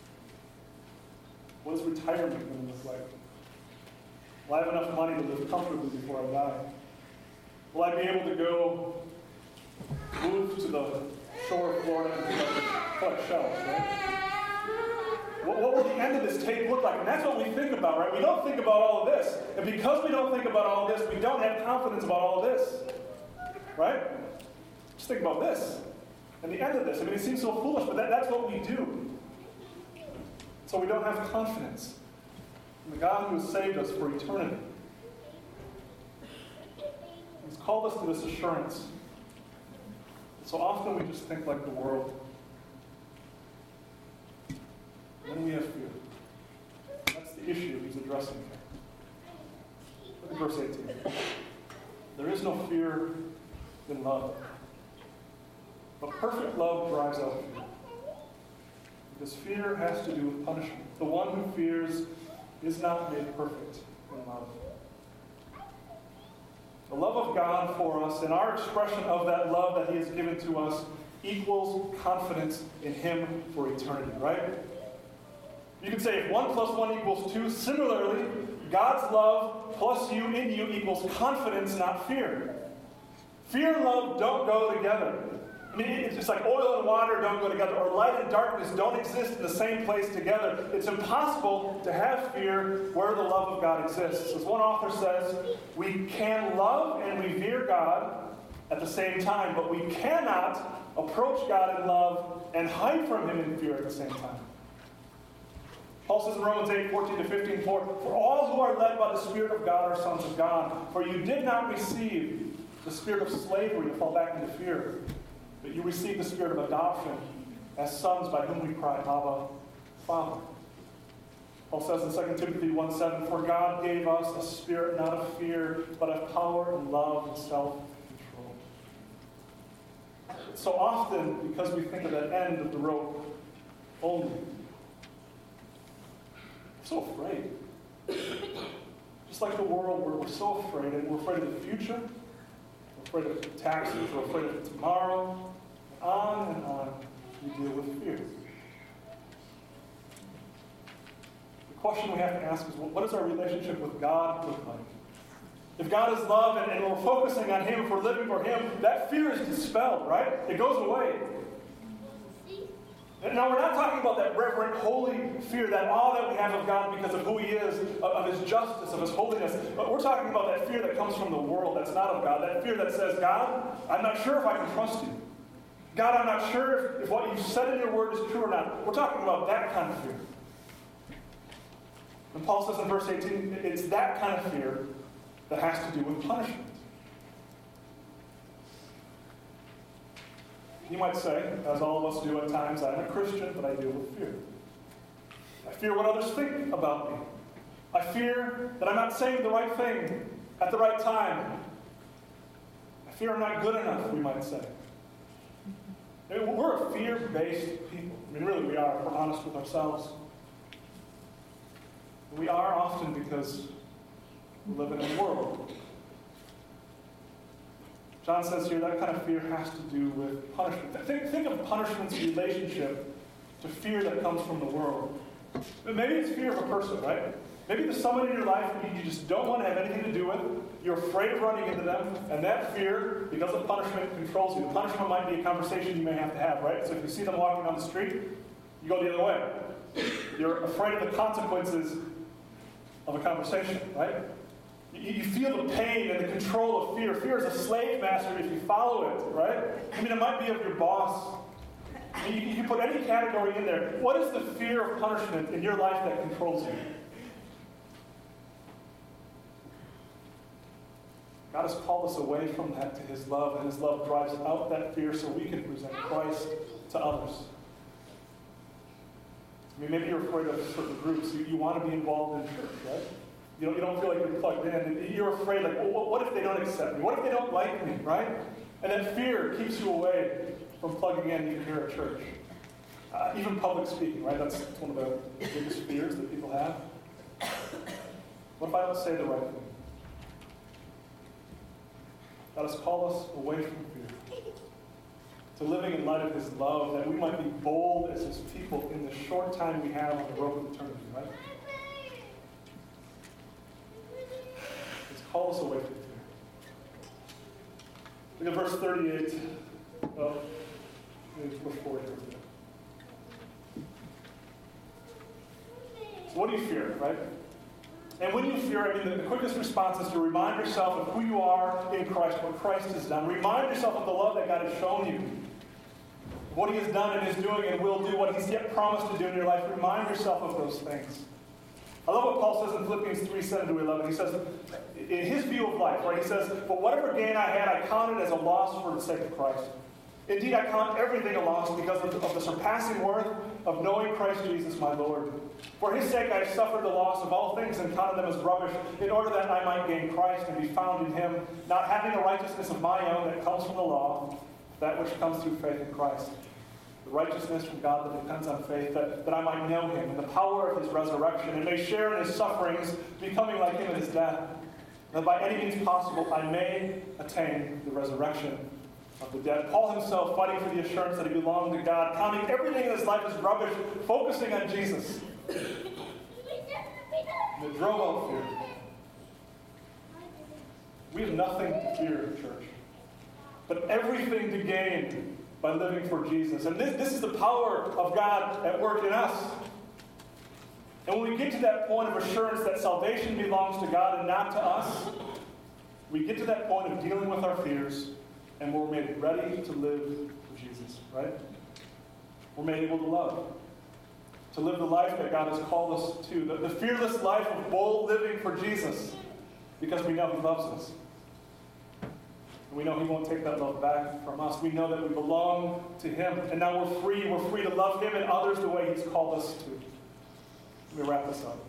What is retirement going to look like? Will I have enough money to live comfortably before I die? Will I be able to go move to the shore of Florida and collect shells, right? What will the end of this tape look like? And that's what we think about, right? We don't think about all of this. And because we don't think about all of this, we don't have confidence about all of this. Right? Just think about this. And the end of this. I mean, it seems so foolish, but that's what we do. So we don't have confidence in the God who has saved us for eternity. He's called us to this assurance. So often we just think like the world. Then we have fear. That's the issue he's addressing here. Look at verse 18. There is no fear in love. But perfect love drives out fear. Because fear has to do with punishment. The one who fears is not made perfect in love. The love of God for us and our expression of that love that He has given to us equals confidence in Him for eternity, right? You can say if 1 plus 1 equals 2, similarly, God's love plus you in you equals confidence, not fear. Fear and love don't go together. I mean, it's just like oil and water don't go together, or light and darkness don't exist in the same place together. It's impossible to have fear where the love of God exists. As one author says, we can love and revere God at the same time, but we cannot approach God in love and hide from Him in fear at the same time. Paul says in Romans 8:14-15, for all who are led by the Spirit of God are sons of God. For you did not receive the spirit of slavery to fall back into fear, but you received the spirit of adoption as sons by whom we cry, Abba, Father. Paul says in 2 Timothy 1:7, for God gave us a spirit not of fear, but of power and love and self-control. So often, because we think of that end of the rope only, we're so afraid. Just like the world, we're so afraid, and we're afraid of the future, we're afraid of taxes, we're afraid of tomorrow. On and on, we deal with fear. The question we have to ask is, what does our relationship with God look like? If God is love and we're focusing on Him, if we're living for Him, that fear is dispelled, right? It goes away. And now, we're not talking about that reverent, holy fear, that awe that we have of God because of who He is, of His justice, of His holiness. But we're talking about that fear that comes from the world, that's not of God. That fear that says, God, I'm not sure if I can trust You. God, I'm not sure if what you've said in your word is true or not. We're talking about that kind of fear. And Paul says in verse 18, it's that kind of fear that has to do with punishment. You might say, as all of us do at times, I'm a Christian, but I deal with fear. I fear what others think about me. I fear that I'm not saying the right thing at the right time. I fear I'm not good enough, we might say. I mean, we're a fear-based people. I mean, really, we are, if we're honest with ourselves. We are often because we live in a world. John says here that kind of fear has to do with punishment. Think of punishment's relationship to fear that comes from the world. Maybe it's fear of a person, right? Maybe there's someone in your life you just don't want to have anything to do with. You're afraid of running into them, and that fear, because of punishment, controls you. The punishment might be a conversation you may have to have, right? So if you see them walking down the street, you go the other way. You're afraid of the consequences of a conversation, right? You feel the pain and the control of fear. Fear is a slave master if you follow it, right? I mean, it might be of your boss. You can put any category in there. What is the fear of punishment in your life that controls you? God has called us away from that to His love, and His love drives out that fear so we can present Christ to others. I mean, maybe you're afraid of certain groups. You want to be involved in church, right? You don't feel like you're plugged in. And you're afraid, like, well, what if they don't accept me? What if they don't like me, right? And that fear keeps you away from plugging in even here at church. Even public speaking, right? That's one of the biggest fears that people have. What if I don't say the right thing? God has called us away from fear, to living in light of His love, that we might be bold as His people in the short time we have on the road of eternity, right? He's called us away from fear. Look at verse 38. Oh, maybe verse 40. So what do you fear, right? And when you fear, I mean, the quickest response is to remind yourself of who you are in Christ, what Christ has done. Remind yourself of the love that God has shown you, what He has done and is doing and will do, what He's yet promised to do in your life. Remind yourself of those things. I love what Paul says in Philippians 3:7-11. He says, in his view of life, right, he says, but whatever gain I had, I counted as a loss for the sake of Christ. Indeed, I count everything a loss because of the surpassing worth of knowing Christ Jesus my Lord. For his sake I have suffered the loss of all things and counted them as rubbish, in order that I might gain Christ and be found in him, not having a righteousness of my own that comes from the law, that which comes through faith in Christ. The righteousness from God that depends on faith, that I might know him and the power of his resurrection, and may share in his sufferings, becoming like him in his death, that by any means possible I may attain the resurrection of the dead. Paul himself, fighting for the assurance that he belonged to God, counting everything in his life as rubbish, focusing on Jesus. And it drove out fear. We have nothing to fear, church, but everything to gain by living for Jesus. And this is the power of God at work in us. And when we get to that point of assurance that salvation belongs to God and not to us, we get to that point of dealing with our fears, and we're made ready to live for Jesus, right? We're made able to love. To live the life that God has called us to. The fearless life of bold living for Jesus. Because we know he loves us. And we know he won't take that love back from us. We know that we belong to him. And now we're free. We're free to love him and others the way he's called us to. Let me wrap this up.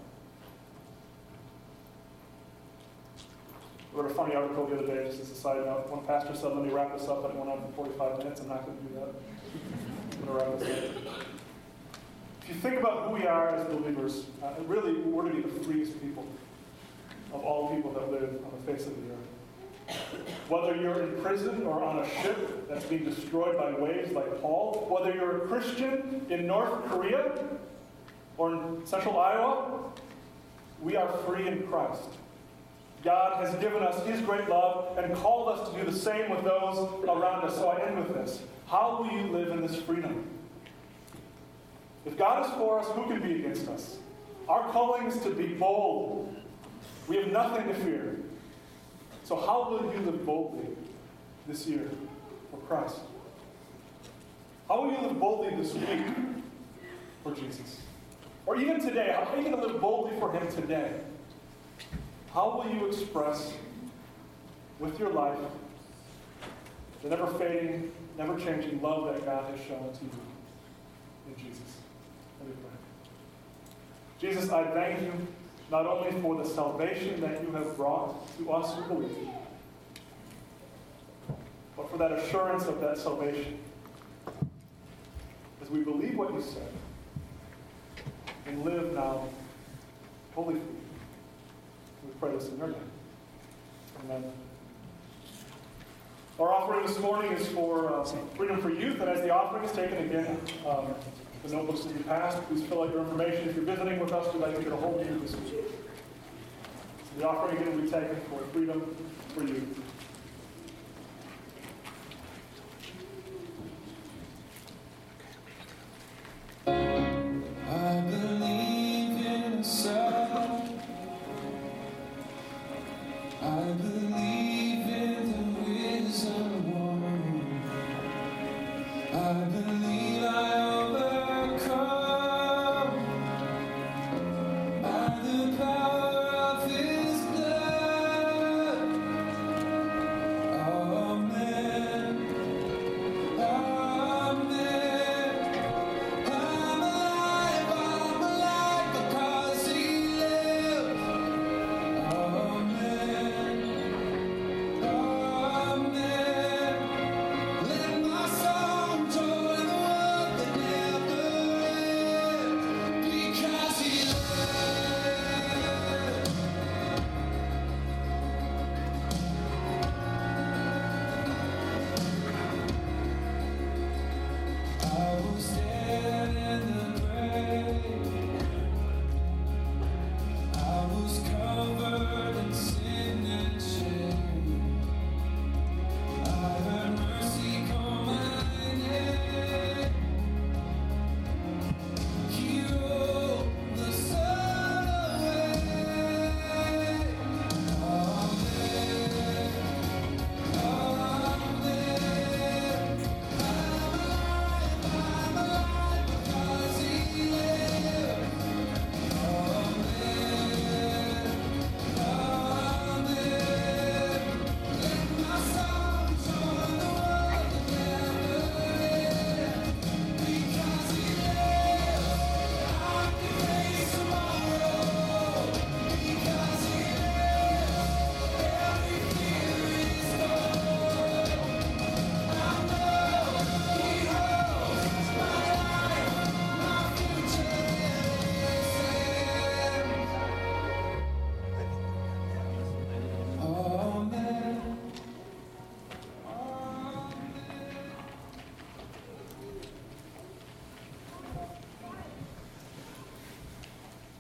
I wrote a funny article the other day, just as a side note. One pastor said, let me wrap this up, but it went on for 45 minutes. I'm not going to do that. I'm going to wrap this up. If you think about who we are as believers, really, we're to be the freest people of all people that live on the face of the earth. Whether you're in prison or on a ship that's being destroyed by waves like Paul, whether you're a Christian in North Korea or in central Iowa, we are free in Christ. God has given us his great love and called us to do the same with those around us. So I end with this. How will you live in this freedom? If God is for us, who can be against us? Our calling is to be bold. We have nothing to fear. So how will you live boldly this year for Christ? How will you live boldly this week for Jesus? Or even today, how are you going to live boldly for him today? How will you express with your life the never fading, never changing love that God has shown to you in Jesus? Let me pray. Jesus, I thank you not only for the salvation that you have brought to us who believe, but for that assurance of that salvation. As we believe what you said and live now wholly free. We pray this in your name. Amen. Our offering this morning is for Freedom for Youth, and as the offering is taken again, the notebooks that you passed, please fill out your information. If you're visiting with us, we'd like to get a hold of you this week. So the offering again will be taken for Freedom for Youth. I believe in a sound. I believe in the wisdom one. I believe I overcome by the power of his blood.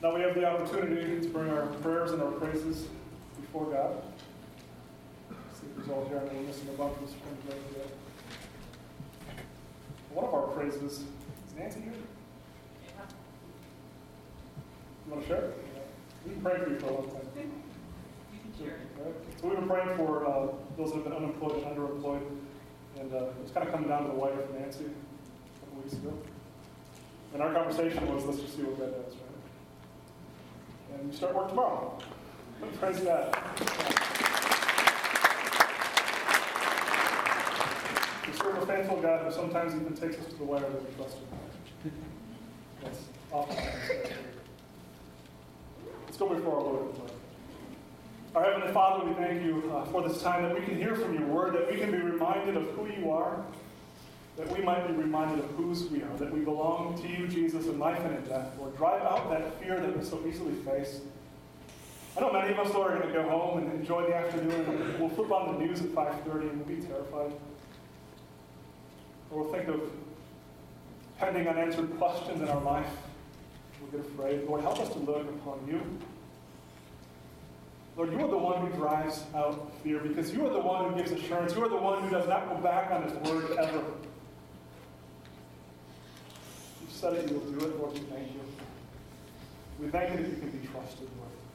Now we have the opportunity to bring our prayers and our praises before God. See if there's all here. I know we're missing a bunch of spring break yet. One of our praises is Nancy here. You want to share? We've been praying for you for a long time. So we've been praying for those that have been unemployed and underemployed. And it's kind of coming down to the wire for Nancy a couple weeks ago. And our conversation was, let's just see what God does, right? And we start work tomorrow. Praise God. We serve a faithful God who sometimes even takes us to the wire that we trust Him. That's often. Let's go before our Lord in prayer. Our Heavenly Father, we thank you for this time that we can hear from your word, that we can be reminded of who you are, that we might be reminded of whose we are, that we belong to you, Jesus, in life and in death. Lord, drive out that fear that we so easily face. I know many of us, Lord, are going to go home and enjoy the afternoon, and we'll flip on the news at 5:30 and we'll be terrified. Or we'll think of pending unanswered questions in our life. We'll get afraid. Lord, help us to look upon you. Lord, you are the one who drives out fear, because you are the one who gives assurance. You are the one who does not go back on his word ever. You've said it, you will do it. Lord, we thank you. We thank you that you can be trusted,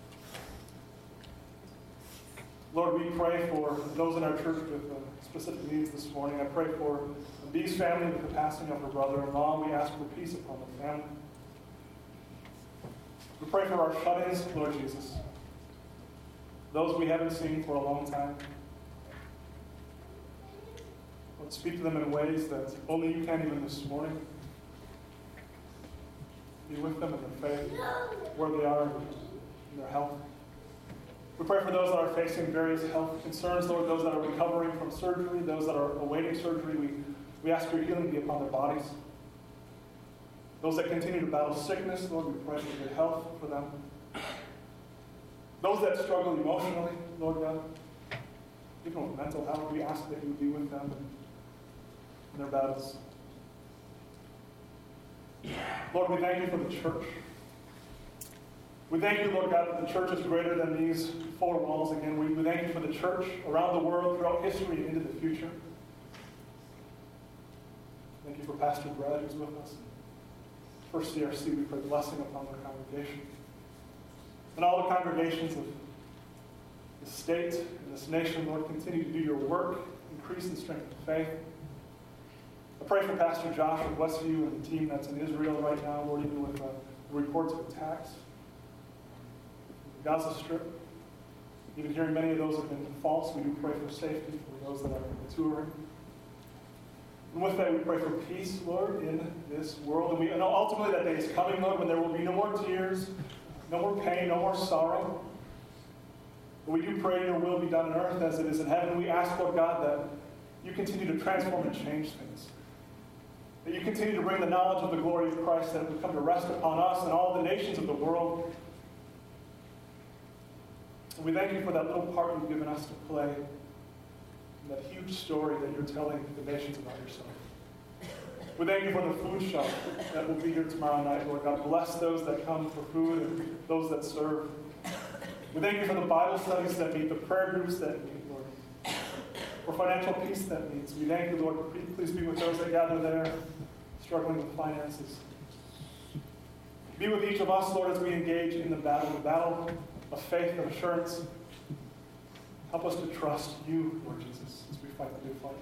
Lord. Lord, we pray for those in our church with specific needs this morning. I pray for Bee's family with the passing of her brother-in-law. We ask for peace upon the family. We pray for our shut-ins, Lord Jesus. Those we haven't seen for a long time. Lord, speak to them in ways that only you can even this morning. Be with them in their faith, where they are in their health. We pray for those that are facing various health concerns, Lord, those that are recovering from surgery, those that are awaiting surgery. We ask your healing be upon their bodies. Those that continue to battle sickness, Lord, we pray for good health for them. Those that struggle emotionally, Lord God, even with mental health, we ask that you would be with them in their battles. Lord, we thank you for the church. We thank you, Lord God, that the church is greater than these four walls again. We thank you for the church around the world, throughout history, and into the future. Thank you for Pastor Brad, who's with us. For CRC, we pray blessing upon their congregation. And all the congregations of the state and this nation, Lord, continue to do your work, increase in strength and faith. I pray for Pastor Josh of Westview and the team that's in Israel right now, Lord, even with the reports of attacks. The Gaza Strip, even hearing many of those have been false, we do pray for safety for those that are touring. And with that, we pray for peace, Lord, in this world. And we know ultimately that day is coming, Lord, when there will be no more tears, no more pain, no more sorrow. But we do pray your will be done on earth as it is in heaven. We ask, Lord God, that you continue to transform and change things. That you continue to bring the knowledge of the glory of Christ that would come to rest upon us and all the nations of the world. And we thank you for that little part you've given us to play in that huge story that you're telling the nations about yourself. We thank you for the food shop that will be here tomorrow night, Lord God. Bless those that come for food and those that serve. We thank you for the Bible studies that meet, the prayer groups that meet, Lord. For financial peace that meets. We thank you, Lord. Please be with those that gather there, struggling with finances. Be with each of us, Lord, as we engage in the battle of faith and assurance. Help us to trust you, Lord Jesus, as we fight the good fight.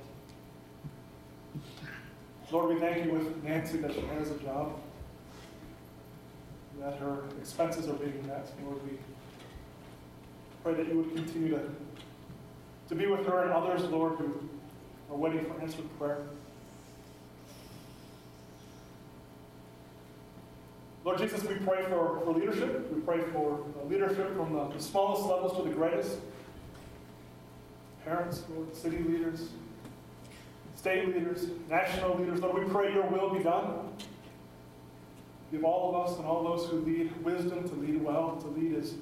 Lord, we thank you with Nancy that she has a job, that her expenses are being met. Lord, we pray that you would continue to be with her and others, Lord, who are waiting for answered prayer. Lord Jesus, we pray for leadership. We pray for leadership from the smallest levels to the greatest. Parents, Lord, city leaders, state leaders, national leaders. Lord, we pray your will be done. Give all of us and all those who lead wisdom to lead well, to lead in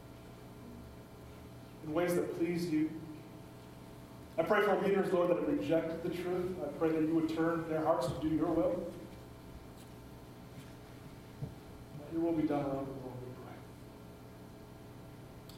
ways that please you. I pray for leaders, Lord, that reject the truth. I pray that you would turn their hearts to do your will. That your will be done around the world, we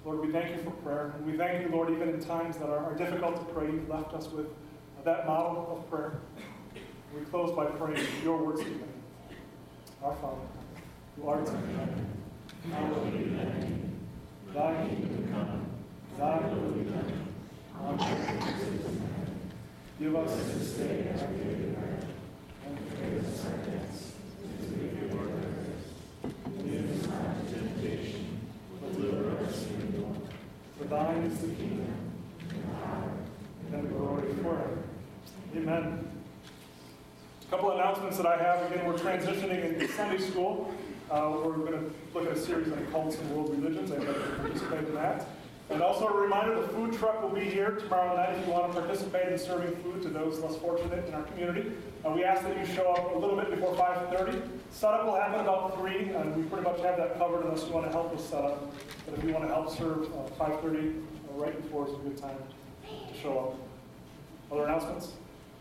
Lord, we thank you for prayer. And we thank you, Lord, even in times that are difficult to pray, you've left us with that model of prayer. We close by praying your words today. Our Father, who art in heaven, hallowed be thy name. Thy kingdom come, thy will be done, on earth as it is in heaven. Give us this day our daily bread, and forgive us our debts, as we forgive our debtors. Lead us not into temptation, but deliver us from evil. For thine is the kingdom, and the power, and the glory forever. Amen. A couple announcements that I have. Again, we're transitioning into Sunday school. We're going to look at a series on cults and world religions. I'd like to participate in that. And also a reminder, the food truck will be here tomorrow night if you want to participate in serving food to those less fortunate in our community. We ask that you show up a little bit before 5:30. Setup will happen about 3, and we pretty much have that covered unless you want to help with setup. But if you want to help serve 5:30, right before is a good time to show up. Other announcements?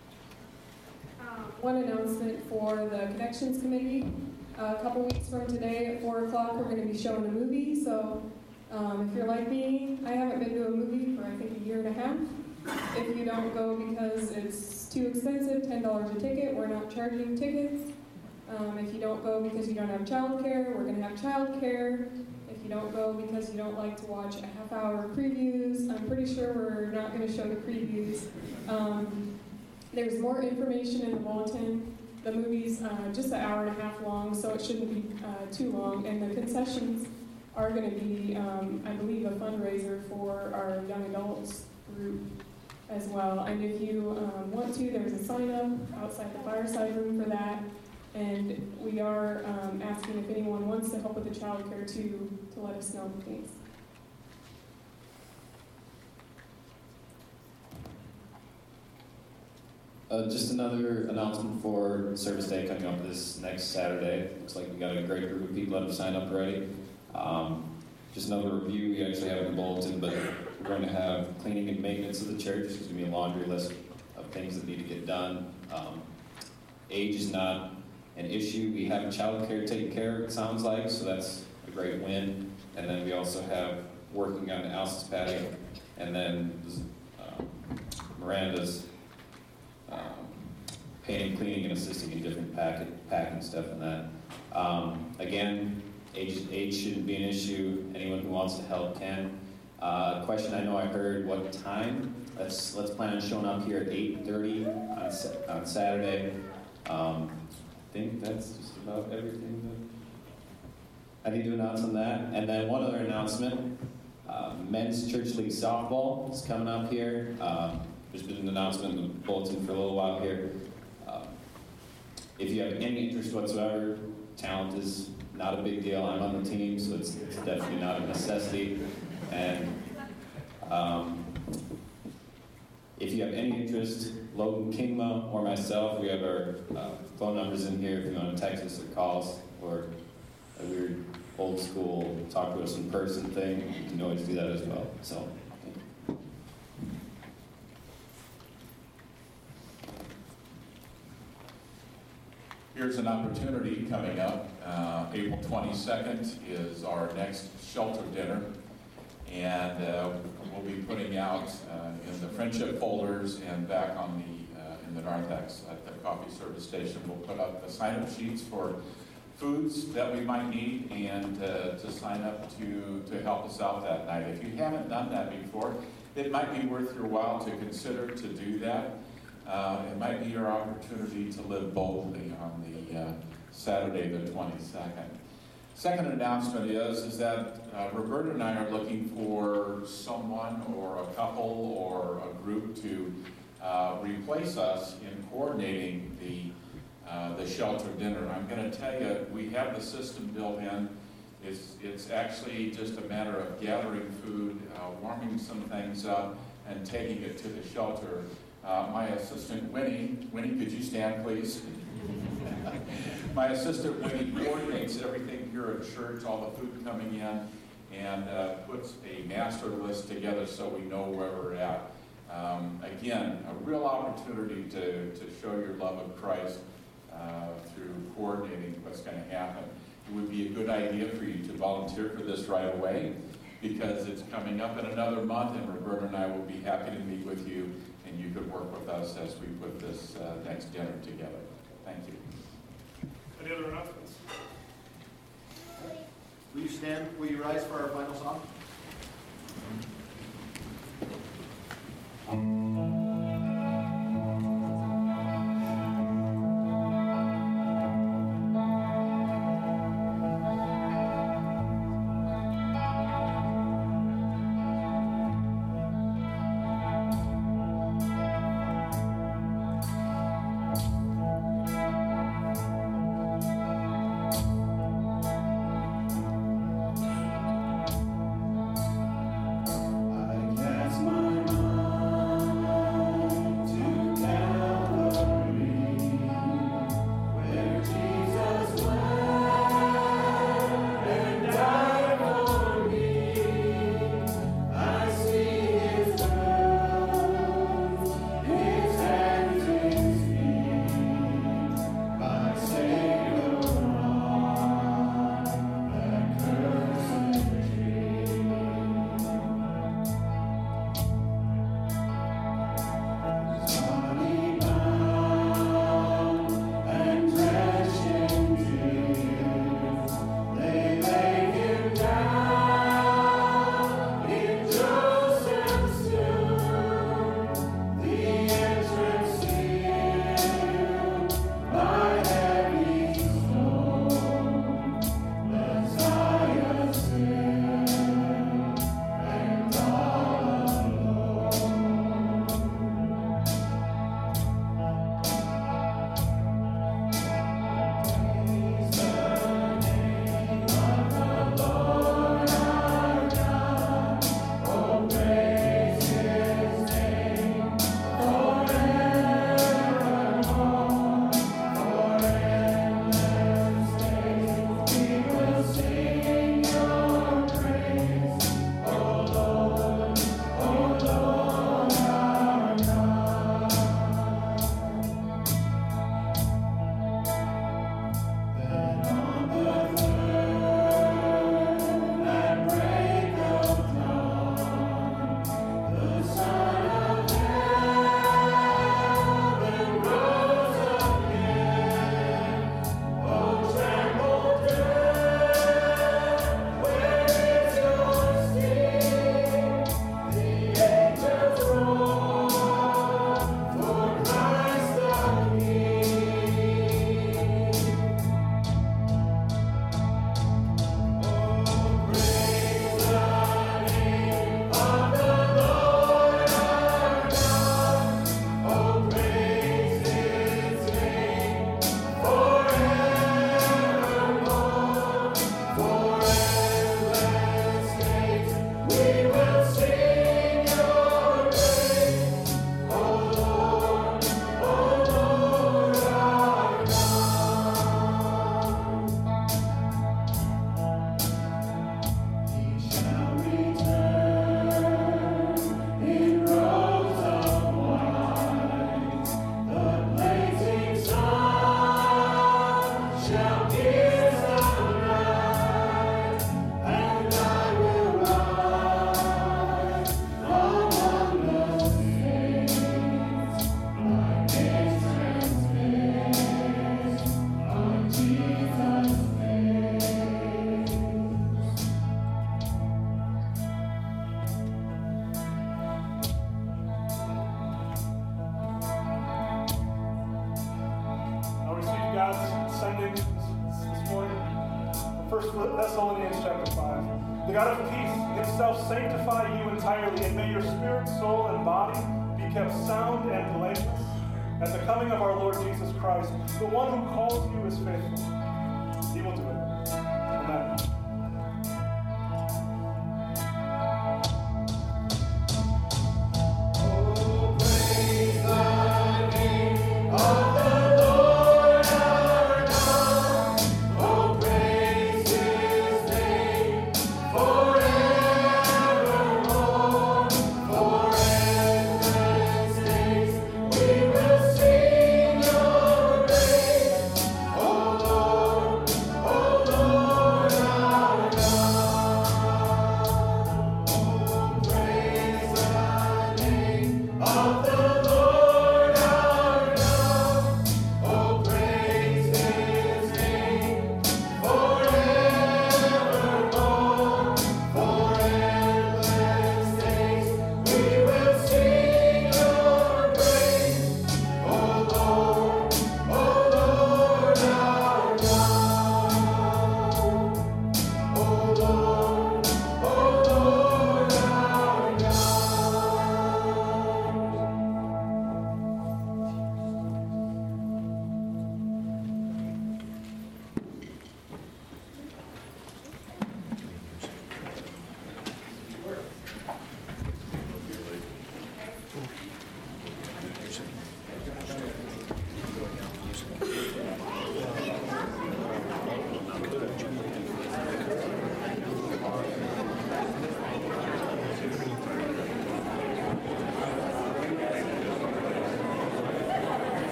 One announcement for the Connections Committee. A couple weeks from today at 4 o'clock, we're going to be showing a movie. So if you're like me, I haven't been to a movie for I think a year and a half. If you don't go because it's too expensive, $10 a ticket, we're not charging tickets. If you don't go because you don't have childcare, we're going to have childcare. If you don't go because you don't like to watch a half-hour previews, I'm pretty sure we're not going to show the previews. There's more information in the bulletin. The movie's just an hour and a half long, so it shouldn't be too long. And the concessions are going to be, I believe, a fundraiser for our young adults group as well. And if you want to, there's a sign-up outside the fireside room for that. And we are asking if anyone wants to help with the childcare too, to let us know, please. Just another announcement for Service Day coming up this next Saturday. Looks like we got a great group of people that have signed up already. Just another review we actually have in the bulletin, but we're going to have cleaning and maintenance of the church. There's going to be a laundry list of things that need to get done. Age is not an issue. We have childcare taken care of, it sounds like, so that's a great win. And then we also have working on Alice's patio, and then Miranda's painting, cleaning, and assisting in different packing stuff and that. Again, age shouldn't be an issue. Anyone who wants to help can. Question I know I heard, what time? Let's plan on showing up here at 8:30 on Saturday. I think that's just about everything that I need to announce on that. And then one other announcement. Men's Church League Softball is coming up here. There's been an announcement in the bulletin for a little while here. If you have any interest whatsoever, talent is not a big deal. I'm on the team, so it's definitely not a necessity. And if you have any interest, Logan Kingma or myself, we have our phone numbers in here if you want to text us or call us, or a weird old school talk to us in person thing. You can always do that as well. So. Here's an opportunity coming up. April 22nd is our next shelter dinner, and we'll be putting out in the friendship folders and back on in the narthex at the coffee service station. We'll put up the sign-up sheets for foods that we might need and to sign up to help us out that night. If you haven't done that before, it might be worth your while to consider to do that. It might be your opportunity to live boldly on the Saturday the 22nd. Second announcement is that Roberta and I are looking for someone or a couple or a group to replace us in coordinating the shelter dinner. I'm going to tell you, we have the system built in. It's actually just a matter of gathering food, warming some things up, and taking it to the shelter. My assistant, Winnie, could you stand, please? My assistant, Winnie, coordinates everything here at church, all the food coming in, and puts a master list together so we know where we're at. Again, a real opportunity to show your love of Christ through coordinating what's going to happen. It would be a good idea for you to volunteer for this right away. because it's coming up in another month, and Roberta and I will be happy to meet with you, and you could work with us as we put this next dinner together. Thank you. Any other announcements? Will you stand? Will you rise for our final song? Thessalonians chapter 5. The God of peace himself sanctify you entirely, and may your spirit, soul, and body be kept sound and blameless at the coming of our Lord Jesus Christ. The one who calls you is faithful. He will do it. Amen. Oh Lord,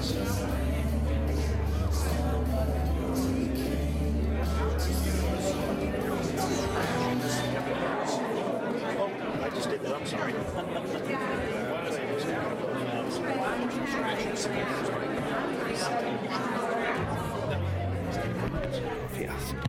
I just did that. I'm sorry. Yeah.